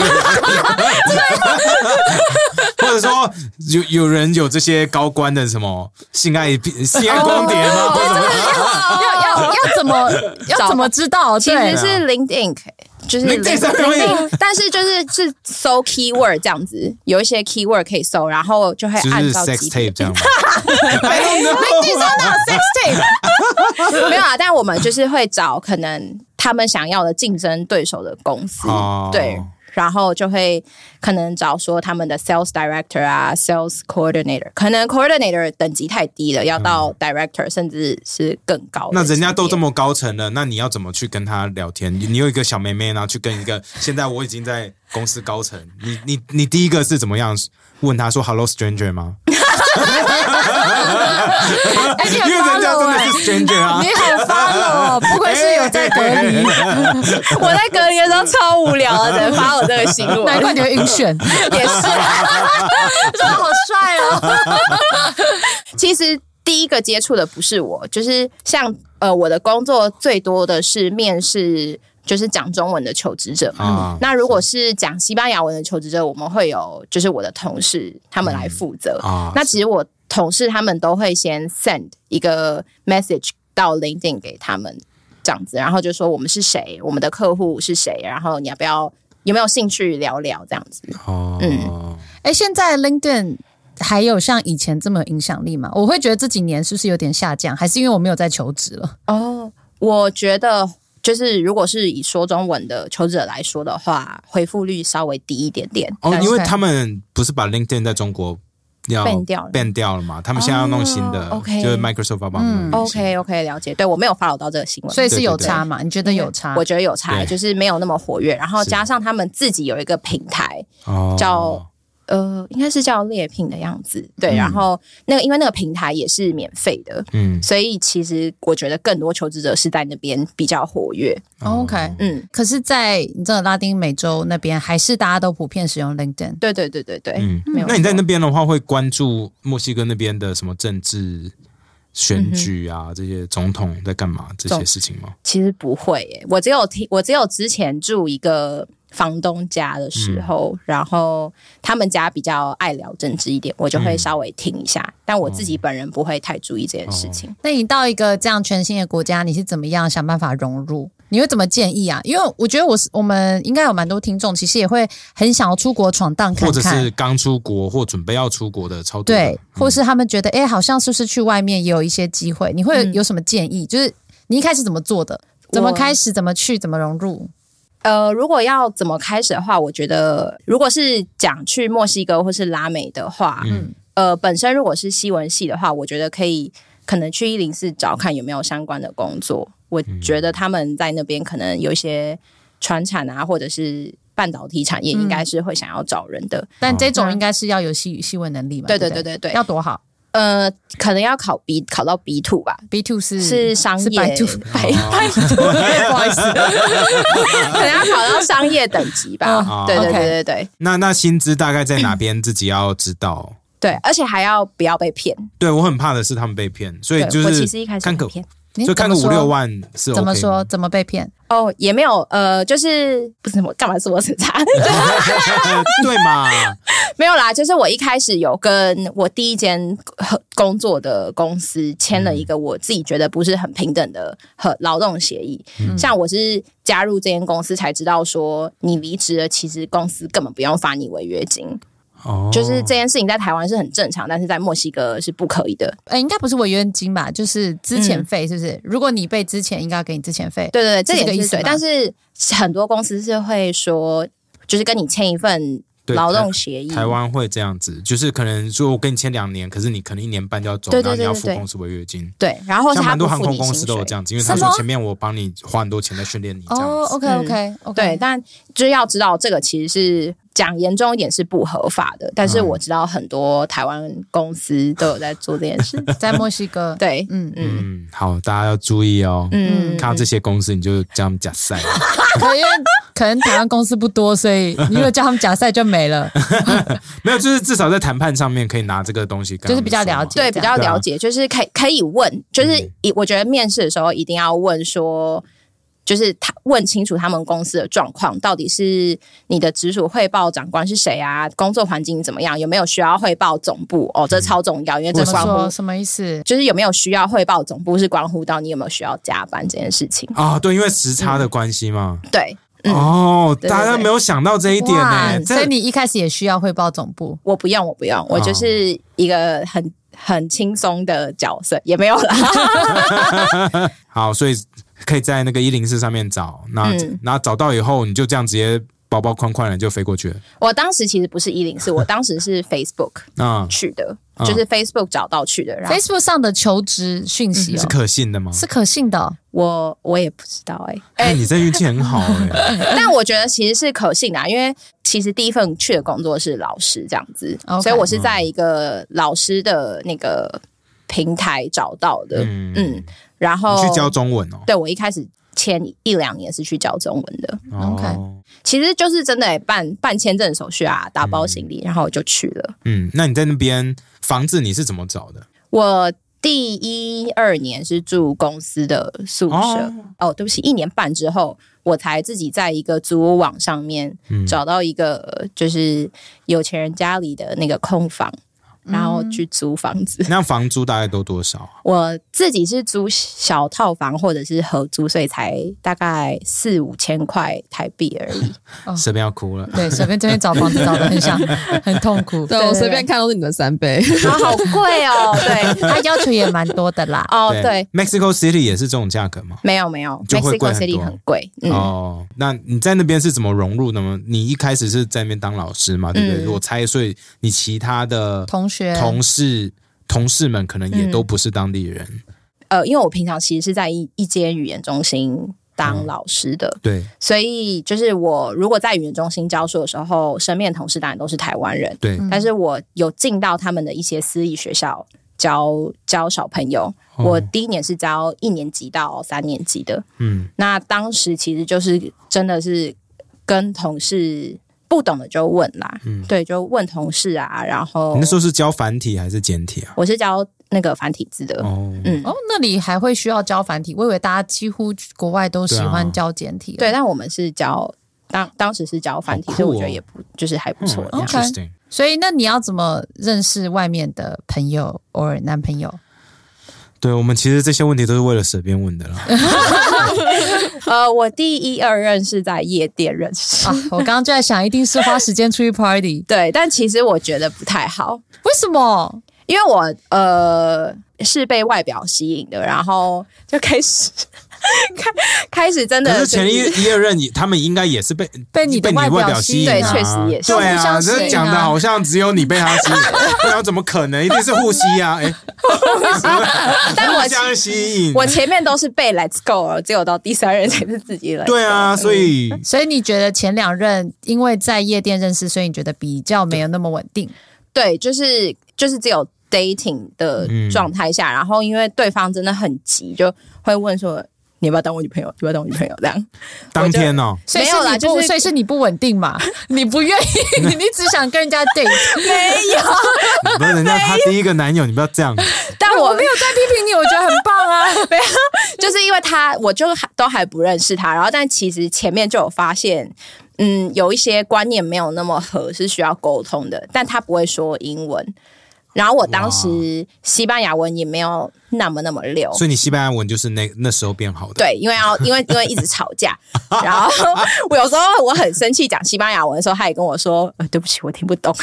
或者说有有人有这些高官的什么性爱性爱光碟吗？或者什么？ 要要要怎么要怎么知道？ 其实是 LinkedIn。就是 LinkedIn， 但是就是是搜 keyword 这样子，有一些 keyword 可以搜，然后就会按照 sex tape 这样吗 ？LinkedIn 搜到 sex tape 没有啊，但我们就是会找可能他们想要的竞争对手的公司，哦、对。然后就会可能找说他们的 sales director 啊 sales coordinator， 可能 coordinator 等级太低了，要到 director、嗯、甚至是更高的。 那人家都这么高层了，那你要怎么去跟他聊天？你有一个小妹妹，然后去跟一个现在我已经在公司高层，你你你第一个是怎么样问他说 hello stranger 吗？ 欸、因为人家真的是 stranger 啊！ 你好发了哦，不愧是有在隔离。 我在隔离的时候超无聊的，才发我这个新闻。 难怪你会晕眩， 也是， 真的好帅哦！ 其实第一个接触的不是我，就是像呃，我的工作最多的是面试。就是讲中文的求职者嘛、啊，那如果是讲西班牙文的求职者，我们会有就是我的同事他们来负责、嗯啊。那其实我同事他们都会先 send 一个 message 到 LinkedIn 给他们这样子，然后就说我们是谁，我们的客户是谁，然后你要不要有没有兴趣聊聊这样子。 哦， 嗯， 哎，现在 LinkedIn 还有像以前这么有影响力吗？我会觉得这几年是不是有点下降，还是因为我没有在求职了？ 哦，我觉得就是如果是以说中文的求职者来说的话，回复率稍微低一点点。 哦，因为他们不是把 LinkedIn 在中国要 ban 掉了 ban 掉了嘛，他们现在要弄新的， 哦，OK 就是 Microsoft 要帮他们弄新的。 OK OK 了解，对我没有 follow 到这个新闻， 所以是有差嘛？你觉得有差？ 我觉得有差， 对就是没有那么活跃，然后加上他们自己有一个平台哦叫呃，应该是叫猎聘的样子，对， 嗯然后那个因为那个平台也是免费的， 嗯所以其实我觉得更多求职者是在那边比较活跃。 哦 OK， 嗯， 可是，在你知道拉丁美洲那边，还是大家都普遍使用 LinkedIn。 对对对对对， 嗯没有错。 那你在那边的话，会关注墨西哥那边的什么政治选举啊， 嗯、 这些总统在干嘛这些事情吗？ 其实不会耶，我只有听，我只有之前住一个房东家的时候，嗯、然后他们家比较爱聊政治一点，我就会稍微听一下，嗯、但我自己本人不会太注意这件事情。 哦、那你到一个这样全新的国家，你是怎么样想办法融入？你会怎么建议啊？因为我觉得我是我们应该有蛮多听众，其实也会很想要出国闯荡看看， 或者是刚出国或准备要出国的超多的， 对，或是他们觉得哎、欸，好像是不是去外面也有一些机会？你会有什么建议？嗯、就是你一开始怎么做的？怎么开始？怎么去？怎么融入？ 呃，如果要怎么开始的话，我觉得如果是讲去墨西哥或是拉美的话，嗯，呃，本身如果是西文系的话，我觉得可以可能去一零四找看有没有相关的工作。我觉得他们在那边可能有一些传产啊，或者是半导体产业，应该是会想要找人的。 嗯、但这种应该是要有西语西文能力嘛？ 对对对对对， 要多好？ 呃，可能要考 B 考到 B 二 吧 ，B 二 是是商业， 白兔白白兔，不好意思， 可能要考到商业等级吧。哦、对对对对对。 那那薪资大概在哪边？自己要知道。 对，而且还要不要被骗？ 对我很怕的是他们被骗，所以就是我其实一开始被骗。 就看个五六万是 OK 怎么说？怎么被骗？ 哦，也没有，呃，就是不是我干嘛说我审查？ 对嘛？ 没有啦，就是我一开始有跟我第一间工作的公司签了一个我自己觉得不是很平等的和劳动协议。嗯、像我是加入这间公司才知道说，你离职了，其实公司根本不用发你违约金。 哦， 就是这件事情在台湾是很正常，但是在墨西哥是不可以的。 呃，应该不是违约金吧？就是资遣费，是不是？嗯、如果你被资遣，应该要给你资遣费。 对对对，这点是对。 但是很多公司是会说，就是跟你签一份劳动协议。 台湾会这样子，就是可能说我跟你签两年，可是你可能一年半就要走， 对对对对对， 然后你要付公司违约金。 对，然后像蛮多航空公司都有这样子，因为他说前面我帮你花很多钱在训练你这样子。 哦 ，OK OK OK， 对，但就是要知道这个其实是。讲严重一点是不合法的，但是我知道很多台湾公司都有在做这件事， 在墨西哥。 对， 嗯嗯嗯，好，大家要注意哦。嗯，看到这些公司你就叫他们假赛， 可因为可能台湾公司不多，所以你如果叫他们假赛就没了。 没有，就是至少在谈判上面可以拿这个东西， 就是比较了解， 对，比较了解，就是可以可以问，就是我觉得面试的时候一定要问说。就是他问清楚他们公司的状况，到底是你的直属汇报长官是谁啊？工作环境怎么样？有没有需要汇报总部？哦，这超重要，因为这关乎什么意思？ 就是有没有需要汇报总部，是关乎到你有没有需要加班这件事情啊、哦。对，因为时差的关系嘛。 嗯、对。 嗯、哦，对对对，大家没有想到这一点呢， 所以你一开始也需要汇报总部？ 我不用，我不用，我就是一个很很轻松的角色，也没有啦。 好，所以。可以在那个一零四上面找，那、嗯、然后找到以后，你就这样直接包包宽宽的就飞过去了。 我当时其实不是一零四，我当时是 Facebook 去的，嗯、就是 Facebook 找到去的。然后 Facebook 上的求职讯息、哦嗯、是可信的吗？ 是可信的、哦， 我我也不知道哎、 欸。哎、欸，你这运气很好哎、 欸。但我觉得其实是可信的、啊，因为其实第一份去的工作是老师这样子， okay. 所以我是在一个老师的那个平台找到的。嗯。嗯然后你去教中文哦？ 对，我一开始前一两年是去教中文的。 哦、OK， 其实就是真的办办签证手续啊，打包行李，嗯、然后我就去了。 嗯，那你在那边房子你是怎么找的？ 我第一二年是住公司的宿舍。哦，哦对不起，一年半之后，我才自己在一个租屋网上面找到一个就是有钱人家里的那个空房。 然后去租房子。 那房租大概都多少啊？ 我自己是租小套房或者是合租，所以才大概四五千块台币而已。 哦随便要哭了。 对，随便这边找房子找的很想很痛苦。 对，我随便看都是你的三倍。 啊，好贵哦！对， 他要求也蛮多的啦。 哦，对 ，Mexico City 也是这种价格吗？ 没有没有就会贵 ，Mexico 很多 City 很贵。嗯、 哦，那你在那边是怎么融入的吗？你一开始是在那边当老师嘛，对不对？ 嗯、 我猜，所以你其他的同学、 同事、同事们可能也都不是当地人。 嗯、呃，因为我平常其实是在一一间语言中心当老师的、 嗯，对， 所以就是我如果在语言中心教书的时候，身边的同事当然都是台湾人， 对， 但是我有进到他们的一些私立学校教教小朋友。哦、我第一年是教一年级到三年级的，嗯，那当时其实就是真的是跟同事不懂的就问啦，嗯，对，就问同事啊，然后你那时候是教繁体还是简体啊？ 我是教那个繁体字的， 哦， 嗯，哦，那里还会需要教繁体？我以为大家几乎国外都喜欢教简体， 对，但我们是教当当时是教繁体，哦、所以我觉得也不就是还不错。 嗯 OK， 所以那你要怎么认识外面的朋友或男朋友？ 对，我们其实这些问题都是为了舍边问的啦。 呃，我第一二任是在夜店认识啊，我刚刚就在想，一定是花时间出去 party。 对，但其实我觉得不太好。 为什么？ 因为我呃是被外表吸引的，然后就开始开开始真的、 就是。可是前一一二任他们应该也是被被你的外表吸引、啊， 对，确实也是。 对啊，这讲的好像只有你被他吸引，不然怎么可能？一定是互吸啊！哎、欸， 但我互相吸引， 我前面都是被 Let's Go 了，只有到第三任才是自己 Let's Go。 对啊，所以、 嗯、所以你觉得前两任因为在夜店认识，所以你觉得比较没有那么稳定？ 对，就是就是只有 dating 的状态下、嗯，然后因为对方真的很急，就会问说你要不要当我女朋友？要不要当我女朋友？这样当天哦， 没有啦，就是所以是你不稳定嘛，你不愿意，你只想跟人家 date， 没有， 不是人家他第一个男友，你不要这样。 但我没有在批评你，我觉得很棒啊。 没有，就是因为他，我就都还不认识他，然后但其实前面就有发现。嗯，有一些观念没有那么合，是需要沟通的，但他不会说英文。然后我当时西班牙文也没有那么那么溜， 所以你西班牙文就是那那时候变好的。 对，因为要因为因为一直吵架，然后我有时候我很生气讲西班牙文的时候，他也跟我说：“呃，对不起，我听不懂。”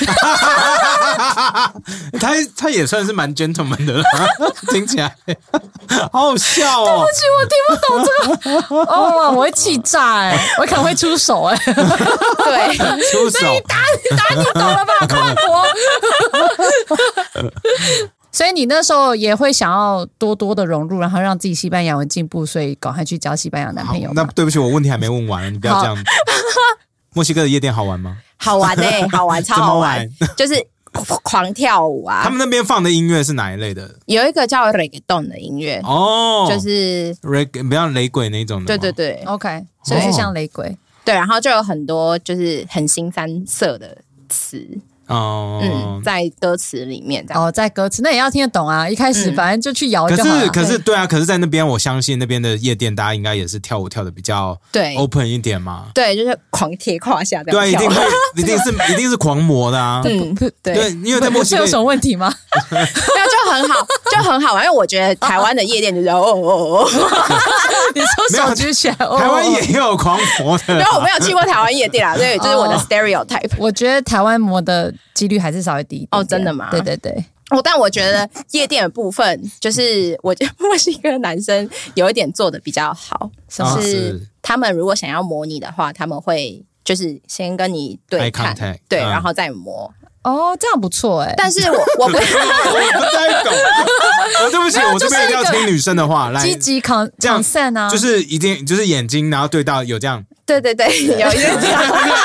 他他也算是蛮 gentleman 的了，听起来好好笑哦。 对不起，我听不懂这个，哦，我会气炸哎、欸，我可能会出手哎、欸。 对， 出手你打你打你懂了吧，跨国。所以你那时候也会想要多多的融入，然后让自己西班牙文进步，所以赶快去交西班牙男朋友。 那对不起，我问题还没问完，你不要这样。墨西哥的夜店好玩吗？ 好玩欸，好玩，超好玩，就是狂跳舞啊。 他们那边放的音乐是哪一类的？ 有一个叫 reggaeton 的音乐哦，就是 reggae， 不像雷鬼那种的。 对对对 ，OK， 所以是像雷鬼。 对，然后就有很多就是很新三色的词。哦，嗯，在歌词里面哦，在歌词那也要听得懂啊。一开始反正就去摇就好了、 嗯、可是可是对啊，可是在那边我相信那边的夜店大家应该也是跳舞跳的比较对 open 一点嘛。 对，就是狂贴胯下这样跳。 对，一定会，一定是一定是狂魔的啊。 嗯，对， 对，因为在墨西哥有什么问题吗？ 没有，就很好，就很好玩。因为我觉得台湾的夜店就是哦哦哦， 你说手举起来， 台湾也有狂魔的、啊。 没有，我没有去过台湾夜店啊，所以这是我的 stereotype。 我觉得台湾魔的几率还是稍微低一点哦，真的吗？ 对对对。 哦，但我觉得夜店的部分，就是我觉得墨西哥男生有一点做的比较好，就是他们如果想要模拟的话，他们会就是先跟你对看，对，然后再模。 哦，这样不错哎、欸， 但是我我不我不太懂，我对不起，我这边一定要听女生的话，来积极 con 这样 consent 啊， 就是一定就是眼睛，然后对到有这样， 对对对，有一些调，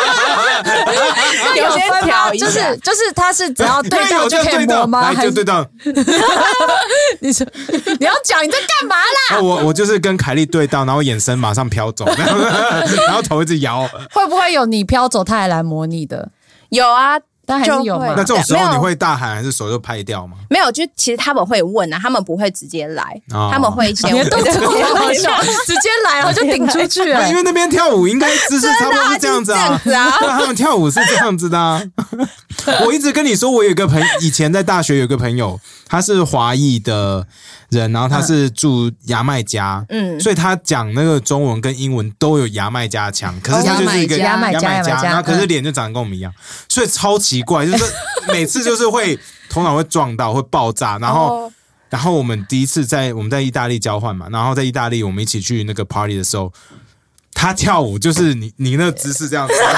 有些调一下， 就是就是他是只要对到就可以摸吗？ 来就对到， 你说你要讲你在干嘛啦？ 我我就是跟凯莉对到，然后眼神马上飘走，然后头一直摇， 会不会有你飘走他还来模拟的？ 有啊。 但还是有吗？ 那这种时候你会大喊还是手就拍掉吗？ 没有，就其实他们会问啊，他们不会直接来，哦、他们会先问。 你的动作好笑，直接来然后就顶出去了。 因为那边跳舞应该姿势差不多是这样子啊， 这样子啊， 对，他们跳舞是这样子的啊。 我一直跟你说，我有一个朋友，以前在大学有一个朋友，他是华裔的人，然后他是住牙买加，嗯，所以他讲那个中文跟英文都有牙买加腔，可是他就是一个牙买加， 然后可是脸就长得跟我们一样，所以超奇怪，就是每次就是会头脑会撞到，会爆炸，然后。然后我们第一次在我们在意大利交换嘛，然后在意大利我们一起去那个 party 的时候，他跳舞就是你你那个姿势这样子， 而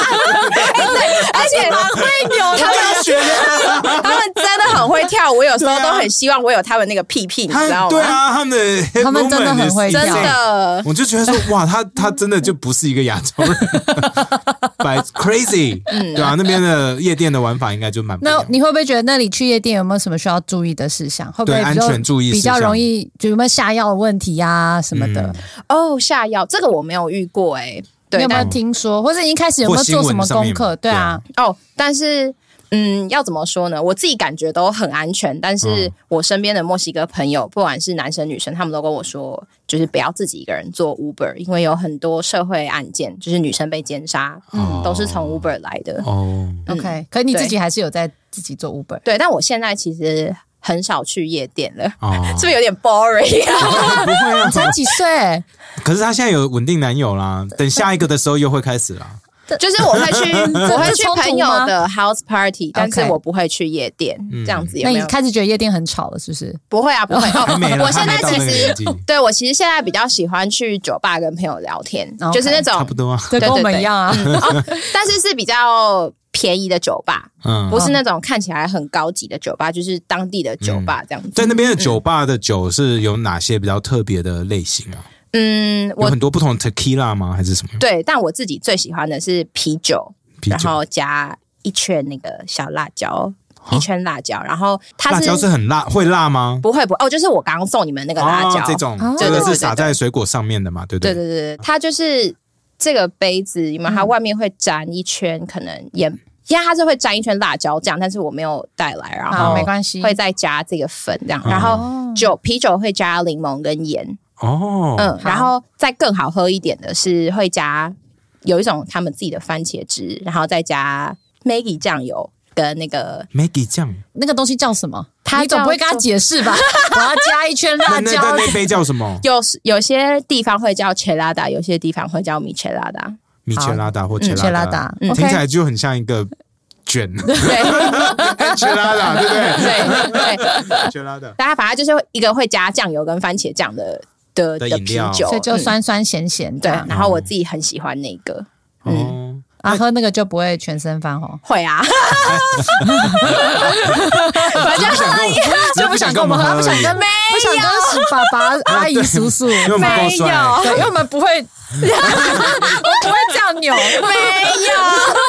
且蛮会扭，他们学的，他们真的很会跳舞，有时候都很希望我有他们那个屁屁，你知道吗？ 对啊，他们的他们真的很会跳， 真的， 我就觉得说哇，他他真的就不是一个亚洲人，but crazy，嗯，对啊，那边的夜店的玩法应该就蛮不一样。 那你会不会觉得那里去夜店有没有什么需要注意的事项？会不会安全注意比较容易就有没有下药的问题啊什么的？ 嗯、 哦，下药这个我没有遇过哎、欸。对， 你有没有听说，或者一开始有没有做什么功课？对啊， 哦，但是嗯，要怎么说呢？我自己感觉都很安全，但是我身边的墨西哥朋友，不管是男生女生，他们都跟我说，就是不要自己一个人做 Uber， 因为有很多社会案件，就是女生被奸杀，嗯，都是从 Uber 来的。 哦、 嗯、，OK， 可你自己还是有在自己做 Uber？ 对，但我现在其实很少去夜店了， 哦、 是不是有点 boring？ 不会啊， 才几岁？ 可是他现在有稳定男友啦，等下一个的时候又会开始啦。 就是我会去，我会去朋友的 house party， 但是我不会去夜店，嗯、这样子有没有。 那你开始觉得夜店很吵了，是不是？ 不会啊，不会。哦、我现在其实对我其实现在比较喜欢去酒吧跟朋友聊天， okay, 就是那种差不多啊， 对，跟我们一样啊。 嗯哦、但是是比较便宜的酒吧，嗯，不是那种看起来很高级的酒吧，就是当地的酒吧这样子。 嗯、在那边的酒吧的酒是有哪些比较特别的类型啊？ 嗯， 有很多不同的 tequila 吗？还是什么？ 对，但我自己最喜欢的是啤酒，啤酒然后加一圈那个小辣椒，一圈辣椒，然后它是辣椒是很辣，会辣吗？ 不会不会哦，就是我刚刚送你们那个辣椒， 哦、这种，这个是撒在水果上面的嘛？对不对？ 对对对，它就是这个杯子，你们它外面会沾一圈，可能盐。因为它是会沾一圈辣椒酱，但是我没有带来，然后没关系， 会再加这个粉这样，然后酒啤酒会加柠檬跟盐。 哦， 嗯，然后再更好喝一点的是会加有一种他们自己的番茄汁，然后再加 Maggi 酱油跟那个 Maggi 酱， 那个东西叫什么？你总不会跟他解释吧？我要加一圈辣椒。 那 那, 那杯叫什么？ 有有些地方会叫 Chelada， 有些地方会叫 Michelada， Michelada 或 Chelada， 嗯、 听起来就很像一个。卷对，Chelada 对不对？ 对对 ，Chelada， 大家反正就是一个会加酱油跟番茄酱的的的啤酒， 所以就酸酸咸咸的。 对，然后我自己很喜欢那个， 嗯，啊，喝那个就不会全身发红。 会啊， 反正就不想跟我们喝，不想跟不想跟爸爸、阿姨、叔叔， 因为我们够帅， 对，因为我们不会，我不会这样扭， 没有。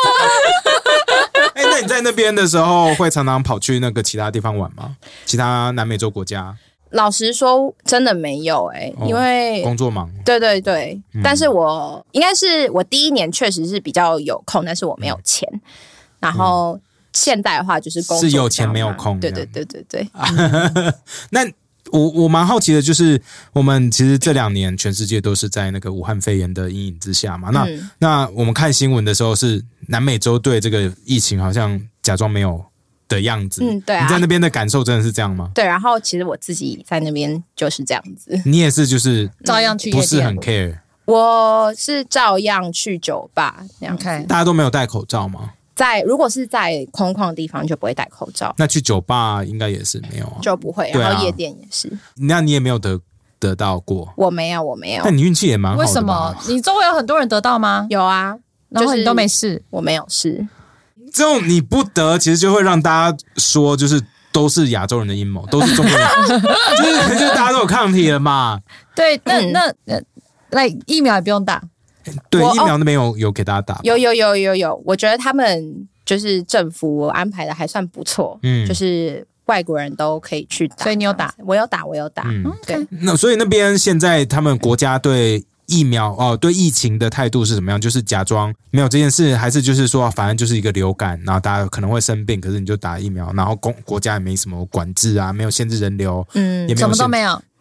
哎，那你在那边的时候会常常跑去那个其他地方玩吗？其他南美洲国家？ 老实说，真的没有哎、欸，哦、因为工作忙。 对对对，嗯、但是我应该是我第一年确实是比较有空，但是我没有钱。嗯、然后现在的话就是工作是有钱没有空。 对对对对对。 嗯、那我我蛮好奇的，就是我们其实这两年全世界都是在那个武汉肺炎的阴影之下嘛。那、嗯、那我们看新闻的时候，是南美洲对这个疫情好像假装没有的样子。 嗯，对啊。 你在那边的感受真的是这样吗？ 对，然后其实我自己在那边就是这样子。 你也是，就是照样去夜店， 不是很 care。 我是照样去酒吧，这样子。 Okay. 大家都没有戴口罩吗？ 在如果是在空旷的地方就不会戴口罩， 那去酒吧应该也是没有啊， 就不会。然后夜店也是，啊、 那你也没有得得到过？ 我没有，我没有。 但你运气也蛮好的。 为什么？你周围有很多人得到吗？ 有啊， 然后你都没事， 我没有事。 这种你不得，其实就会让大家说，就是都是亚洲人的阴谋，都是中国人，就是就是大家都有抗体了嘛。 对，那、嗯、那呃，来疫苗也不用打。 对，疫苗那边有有给大家打， 有有有有有，我觉得他们就是政府安排的还算不错，嗯，就是外国人都可以去打， 所以你有打， 我有打，我有打，嗯，对。 那所以那边现在他们国家对疫苗哦，对疫情的态度是怎么样？就是假装没有这件事，还是就是说反正就是一个流感，然后大家可能会生病，可是你就打疫苗，然后公国家也没什么管制啊，没有限制人流， 嗯， 也没有什么都没有。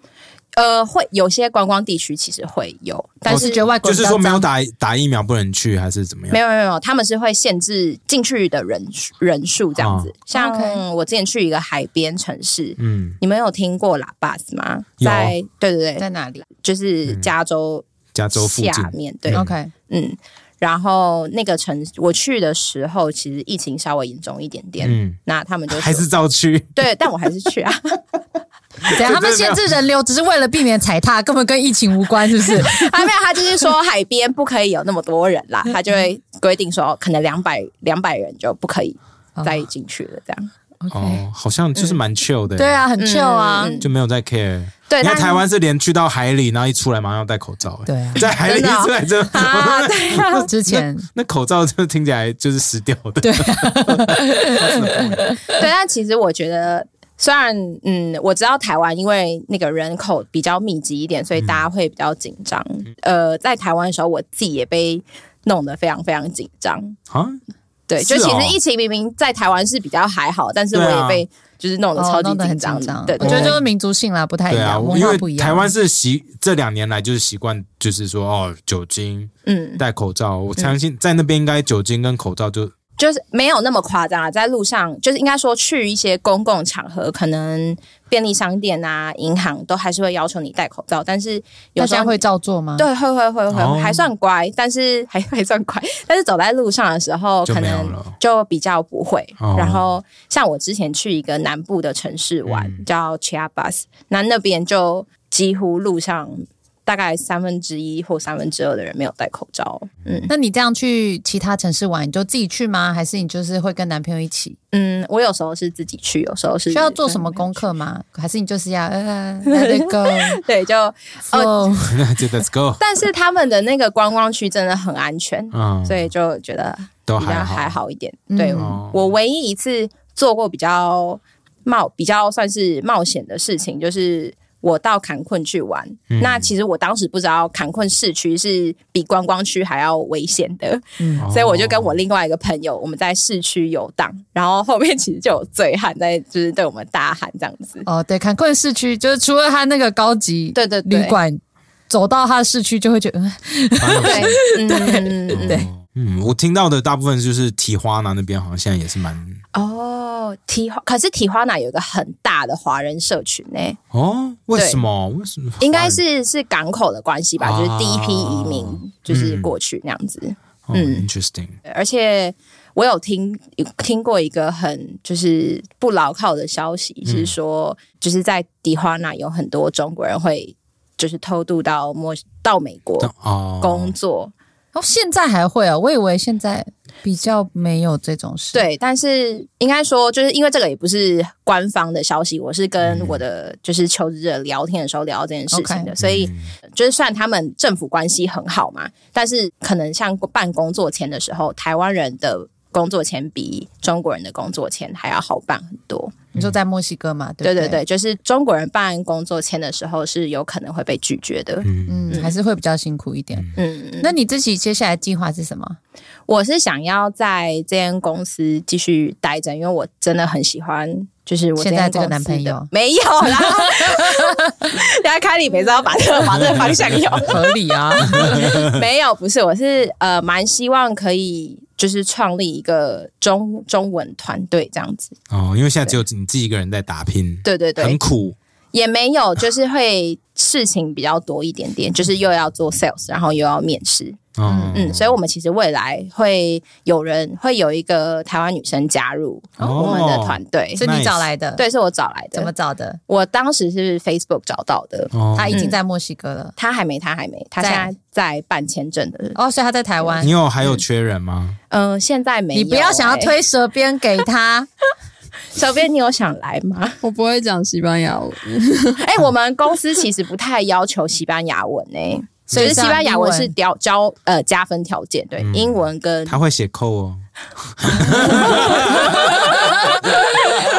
呃，会有些观光地区其实会有，但是我是觉得外国就是人比较脏说没有打打疫苗不能去，还是怎么样？ 没有没有没有，他们是会限制进去的人人数这样子。 哦像 OK 我之前去一个海边城市， 嗯， 你们有听过喇叭斯吗？ 有在对对对， 在哪里就是加州加州附近下面对， ？OK， 嗯。然后那个城我去的时候，其实疫情稍微严重一点点， 嗯那他们就说还是照去。 对，但我还是去啊。 怎样？他们限制人流只是为了避免踩踏，根本跟疫情无关，是不是？ 他没有，他就是说海边不可以有那么多人啦，他就会规定说，可能两百两百人就不可以再进去了，这样。 哦，好像就是蛮 chill 的、 对啊，很 chill 啊。 嗯嗯就没有在 care。 对， 你看但台湾是连去到海里，然后一出来马上要戴口罩、欸。 对啊在海里真的哦出来就啊，对啊， 之前那口罩就听起来就是湿掉的。 对对，但其实我觉得。虽然嗯，我知道台湾因为那个人口比较密集一点，所以大家会比较紧张。呃，在台湾的时候，我自己也被弄得非常非常紧张。 啊， 对， 是哦就其实疫情明明在台湾是比较还好，但是我对啊也被就是弄得超级哦弄得很紧张紧张。 对， 我觉得就是民族性啦，不太一对啊， 样，文因化不一样。 为台湾是习这两年来就是习惯，就是说哦，酒精、 嗯， 戴口罩。我相信在那边应该酒精跟口罩就就是没有那么夸张啊，在路上就是应该说去一些公共场合，可能便利商店啊、银行都还是会要求你戴口罩，但是有时候大家会照做吗？ 对，会会会会、 哦还算乖，但是还还算乖，但是走在路上的时候， 就可能没有了就比较不会。 哦然后像我之前去一个南部的城市玩， 嗯叫 Chiapas， 那那边就几乎路上大概三分之一或三分之二的人没有戴口罩。嗯那你这样去其他城市玩，你就自己去吗？还是你就是会跟男朋友一起？ 嗯，我有时候是自己去，有时候是需要做什么功课吗？还是你就是要呃 let it go 对，就 flow？ 就 let's go。 但是他们的那个观光区真的很安全， 嗯， 所以就觉得比较都还好还好一点。 嗯对、 哦我唯一一次做过比较冒比较算是冒险的事情，就是我到坎昆去玩。 嗯那其实我当时不知道坎昆市区是比观光区还要危险的， 嗯所以我就跟我另外一个朋友，我们在市区游荡，然后后面其实就有醉汉在就是对我们大喊这样子。 哦，对，坎昆市区就是除了它那个高级对对对旅馆，走到它的市区就会觉得，嗯对，嗯嗯对嗯，我听到的大部分就是提花拿那边好像现在也是蛮哦，提花可是提花那有一个很大的华人社群呢、 哦，为什么？为什么？ 应该是是港口的关系吧， 啊就是第一批移民就是过去那样子。 哦嗯 ，interesting。 而且我有听有听过一个很就是不牢靠的消息， 嗯是说就是在迪花那有很多中国人会就是偷渡到墨到美国哦， 工作。 哦，现在还会啊？我以为现在比较没有这种事。， 对，但是应该说，就是因为这个也不是官方的消息，我是跟我的就是求职者聊天的时候聊到这件事情的， OK 所以就是虽然他们政府关系很好嘛，但是可能像办工作签的时候，台湾人的工作签比中国人的工作签还要好办很多。 你说在墨西哥嘛？对不对对对对，就是中国人办工作签的时候是有可能会被拒绝的。 嗯，还是会比较辛苦一点。 嗯， 那你自己接下来计划是什么？ 我是想要在这间公司继续待着，因为我真的很喜欢，就是我现在这个间公司男朋友的没有啦。人家开你每次要把这个往这个方向有， 合理啊。 没有，不是，我是呃蛮希望可以就是创立一个中中文团队这样子。 哦，因为现在只有你自己一个人在打拼， 对对对， 很苦。 也没有，就是会事情比较多一点点，就是又要做 sales， 然后又要面试。 哦， 嗯，所以我们其实未来会有人会有一一台湾女生加入哦我们的团队， 是你找来的？， 对，是我找来的。 怎么找的？ 我当时是 Facebook 找到的， 哦他已经在墨西哥了。 他还没，他还没，他现在在办签证的。 哦，所以他在台湾你。有还有缺人吗？ 嗯、现在没有、 你不要想要欸推蛇鞭给他。 小编，你有想来吗？ 我不会讲西班牙文， 哎、我们公司其实不太要求西班牙文呢、欸， 所以是只是西班牙文英文是交交呃加分条件，对， 嗯英文跟他会写扣哦。 他还会做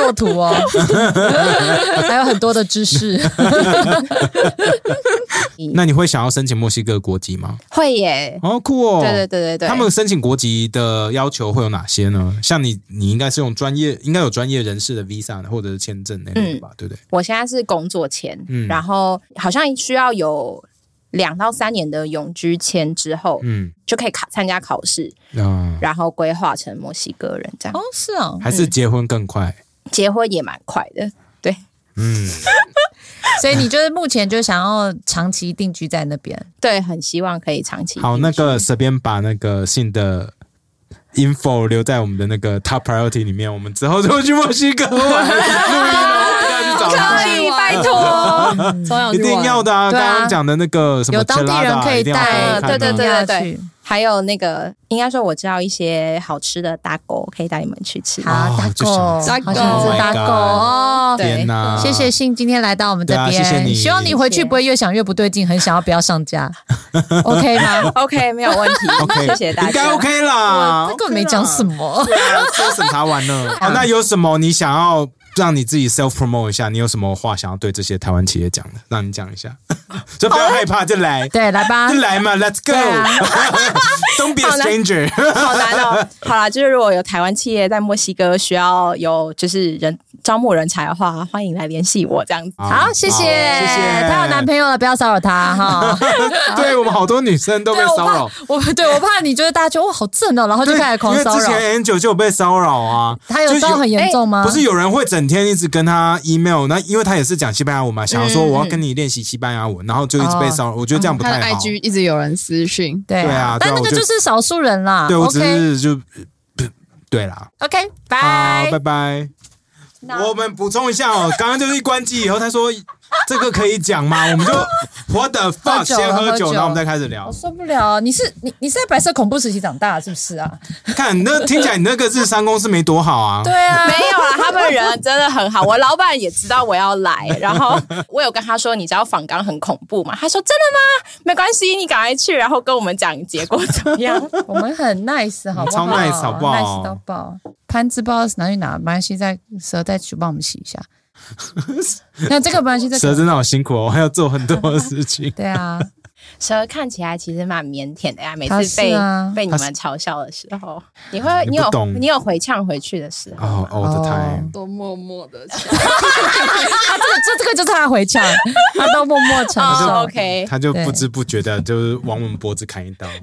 作图哦，还有很多的知识。 那你会想要申请墨西哥国籍吗？ 会耶， 哦，酷哦！ 对对对对对， 他们申请国籍的要求会有哪些呢？像你，你应该是用专业，应该有专业人士的 visa 或者是签证那类的吧，嗯、对不对？ 我现在是工作签，嗯、然后好像需要有两到三年的永居签之后，嗯，就可以考参加考试，嗯，然后规划成墨西哥人这样。 哦，是啊， 还是结婚更快？ 嗯、结婚也蛮快的，对， 嗯。 所以你就是目前就想要长期定居在那边？ 对，很希望可以长期定居。 好，那个随便把那个信的 info 留在我们的那个 top priority 里面，我们之后就会去墨西哥玩录音哦， 可以，拜托， 一定要的啊！刚刚讲的那个什么， 有当地人可以带， 对对对对对。还有那个，应该说我知道一些好吃的大狗，可以带你们去吃。 好，大狗， 大狗， 大狗哦！ 天哪！ 谢谢信今天来到我们这边， 谢谢你。 希望你回去不会越想越不对劲，很想要不要上架 ，OK 吗 ？OK， 没有问题。 OK， 谢谢大家。 应该 OK 啦。 这个没讲什么， 对啊，都审查完了。好，那有什么你想要让你自己 self promote 一下？你有什么话想要对这些台湾企业讲的？让你讲一下，所以不要害怕，就来， 对，来吧， 就来嘛 ，Let's go。Don't be a stranger 。 好难哦。好啦，就是如果有台湾企业在墨西哥需要有就是人招募人才的话，欢迎来联系我这样子。 好，谢谢，谢谢。 他有男朋友了，不要骚扰他哈。 对我们好多女生都被骚扰， 我对我怕你就是大家觉得哇好正哦，然后就开始狂骚扰。 因为之前 Angel 就有被骚扰啊， 他有到很严重吗？ 不是有人会整天一直跟他 email， 那因为他也是讲西班牙文嘛，想要说我要跟你练习西班牙文，然后就一直被骚扰，我觉得这样不太好。 他的 I G 一直有人私讯， 对啊，但那个就是少数人啦。 对，我只是就对啦。 OK， 拜， 好，拜拜。我们补充一下哦，刚刚就是一关机以后，他说这个可以讲吗？我们就 what the fuck 先喝酒，然后我们再开始聊。 我受不了，你是你你是在白色恐怖时期长大是不是啊？ 看那听起来你那个日商公司没多好啊。 对啊，没有啦，他们人真的很好。我老板也知道我要来，然后我有跟他说，你知道访纲很恐怖吗？他说真的吗？没关系，你赶快去，然后跟我们讲结果怎么样。 我们很 nice 好不好？ 超 nice 好不好 ？nice 到爆。盘子不知道拿去哪，没关系，再蛇再去帮我们洗一下。那这个没关系， 蛇真的好辛苦哦，还要做很多的事情。 对啊， 蛇看起来其实蛮腼腆的呀，每次被、啊、被你们嘲笑的时候，你会你有你有回呛回去的时候哦，我的天， 都默默的。他这个这这个就是他回呛，他都默默承受。 哦、OK， 他就不知不觉的就是往我们脖子砍一刀。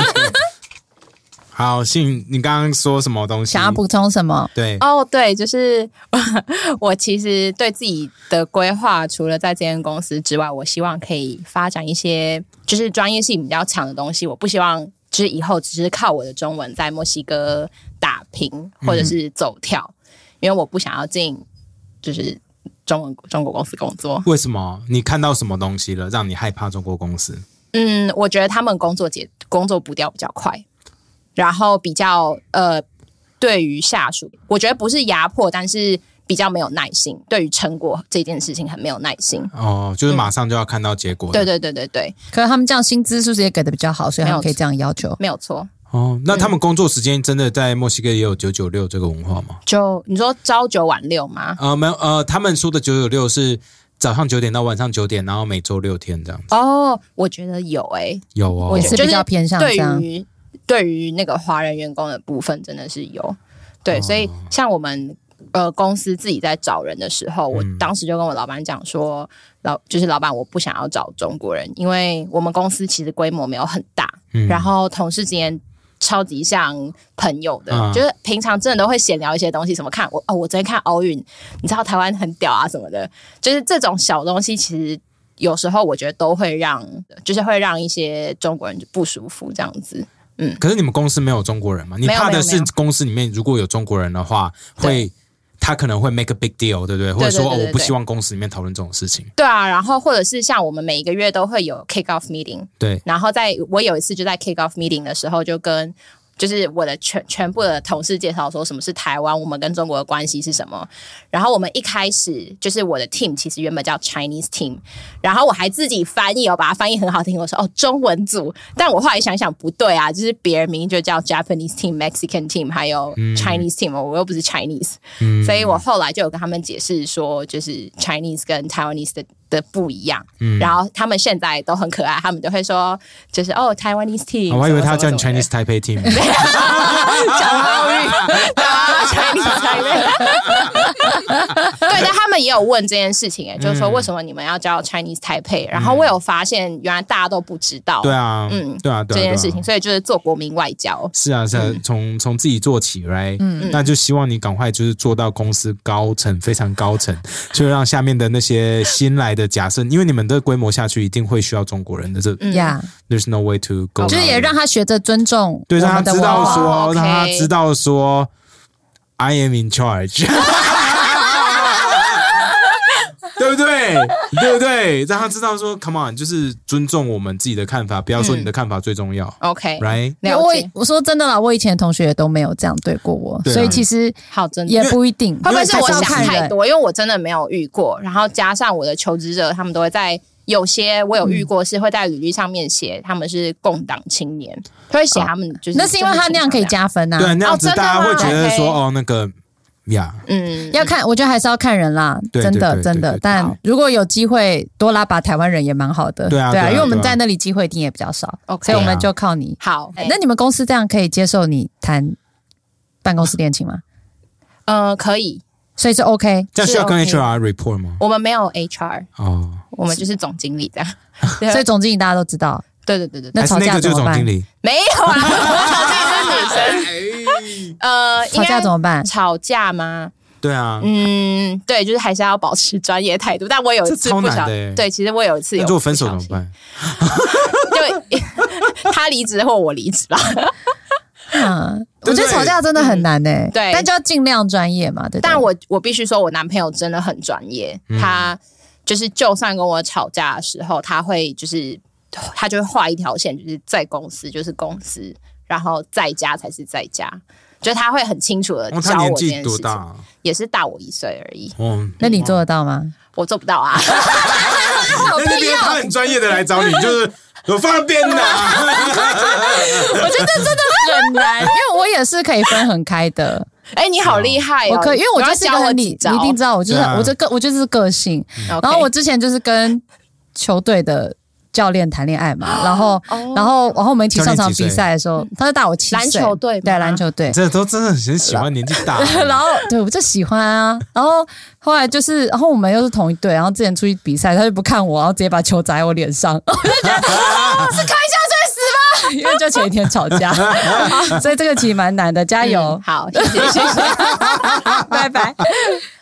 好，信，你刚刚说什么东西？ 想要补充什么？ 对， 哦， oh, 对，就是我其实对自己的规划，除了在这间公司之外，我希望可以发展一些就是专业性比较强的东西。我不希望就是以后只是靠我的中文在墨西哥打拼或者是走跳，嗯、因为我不想要进就是中文中国公司工作。 为什么？你看到什么东西了，让你害怕中国公司？ 嗯，我觉得他们工作节工作步调比较快。然后比较呃，对于下属，我觉得不是压迫，但是比较没有耐心。对于成果这件事情很没有耐心。 哦，就是马上就要看到结果、嗯。 对对对对对。 可是他们这样薪资是不是也给的比较好，所以他们可以这样要求？ 没有错。 哦，那他们工作时间真的在墨西哥也有九九六这个文化吗？ 就你说朝九晚六吗？ 呃，没有，呃，他们说的九九六是早上九点到晚上九点，然后每周六天这样子。 哦，我觉得有诶、欸， 有哦， 我是比较偏向这样。 对于对于那个华人员工的部分真的是有，对，哦、所以像我们呃公司自己在找人的时候，我当时就跟我老板讲说，老就是老板，我不想要找中国人，因为我们公司其实规模没有很大，嗯、然后同事之间超级像朋友的，嗯、就是平常真的都会闲聊一些东西，什么看我哦，我昨天看奥运，你知道台湾很屌啊什么的，就是这种小东西，其实有时候我觉得都会让，就是会让一些中国人就不舒服这样子。嗯， 可是你们公司没有中国人吗？你怕的是公司里面如果有中国人的话，会他可能会 make a big deal， 对不对？或者说、哦、我不希望公司里面讨论这种事情。 对啊，然后或者是像我们每一个月都会有 kick off meeting， 对， 然后在我有一次就在 kick off meeting 的时候，就跟就是我的全全部的同事介绍说什么是台湾，我们跟中国的关系是什么。然后我们一开始就是我的 team 其实原本叫 Chinese team， 然后我还自己翻译哦，把它翻译很好听，我说哦中文组，但我后来想想不对啊，就是别人名就叫 Japanese team、Mexican team 还有 Chinese team，、嗯、我又不是 Chinese，、嗯、所以我后来就有跟他们解释说，就是 Chinese 跟 Taiwanese 的的不一样、嗯，然后他们现在都很可爱，他们都会说就是哦 Taiwanese team，、哦、 我还以为他叫你 Chinese Taipei team， 讲奥运，啊 Chinese Taipei， 对，但他们也有问这件事情、欸，哎，就是说为什么你们要叫 Chinese Taipei？、嗯、然后我有发现原来大家都不知道， 对啊，嗯，对啊，对啊， 这件事情，所以就是做国民外交， 是啊，是啊，从从、嗯、自己做起来，嗯，那就希望你赶快就是做到公司高层非常高层，就让下面的那些新来的假设，因为你们的规模下去一定会需要中国人的，这、嗯、，There's no way to go， 就是也让他学着尊重， 对，让他知道说，让他知道说 ，I am in charge， 对不对？对不对？让他知道说 ，Come on， 就是尊重我们自己的看法，不要说你的看法最重要。 嗯、OK，right？ 我我说真的啦，我以前的同学也都没有这样对过我， 啊、 所以其实好真的也不一定。 会不会是我想太多？因为我真的没有遇过，然后加上我的求职者，他们都会在。有些我有遇过是会在履历上面写他们是共党青年，会写他们就是、 哦、那是因为他那样可以加分啊。 对，那样子大家会觉得说 哦, 哦那个呀， 嗯，要看，我觉得还是要看人啦， 对真的对对对对真的。但如果有机会多拉拔台湾人也蛮好的， 对啊， 对啊， 对啊， 因为我们在那里机会一定也比较少， okay, 所以我们就靠你。 好， 那你们公司这样可以接受你谈办公室恋情吗？ 呃，可以。 所以是 OK， 这样需要跟 H R report 吗？ 我们没有 H R 哦， 我们就是总经理这样， 所以总经理大家都知道。 对对对对， 那吵架怎么办？ 没有啊，我总经理是女生。呃， 吵架怎么办？ 吵架吗？ 对啊， 嗯，对，就是还是要保持专业态度。但我有一次不小心，对，其实我有一次有， 那如果分手怎么办？ 就他离职或我离职啦。 嗯，我觉得吵架真的很难诶、欸， 对， 但就要尽量专业嘛，对不对？ 但我我必须说，我男朋友真的很专业，嗯、他就是就算跟我吵架的时候，他会就是他就会画一条线，就是在公司就是公司，然后在家才是在家，就是他会很清楚的教我这件事情。哦、他年纪多大、啊？也是大我一岁而已。 哦， 那你做得到吗？ 我做不到啊。 那那边他很专业的来找你，就是有放边的、啊。 我觉得真的很难，因为我也是可以分很开的。 哎、欸，你好厉害哦！ 我可以，因为我就是一个很理，你一定知道，我就是、啊、我这个我就是个性、嗯。然后我之前就是跟球队的教练谈恋爱嘛，然后、哦、然后然后我们一起上场比赛的时候，他就大我七岁， 篮球队对篮球队， 这都真的很喜欢年纪大。 然后对我就喜欢啊，然后后来就是然后我们又是同一队，然后之前出去比赛，他就不看我，然后直接把球砸在我脸上，我就觉得是开下去死吧，因为就前一天吵架，所以这个其实蛮难的，加油， 嗯、好，谢谢谢谢， 拜拜。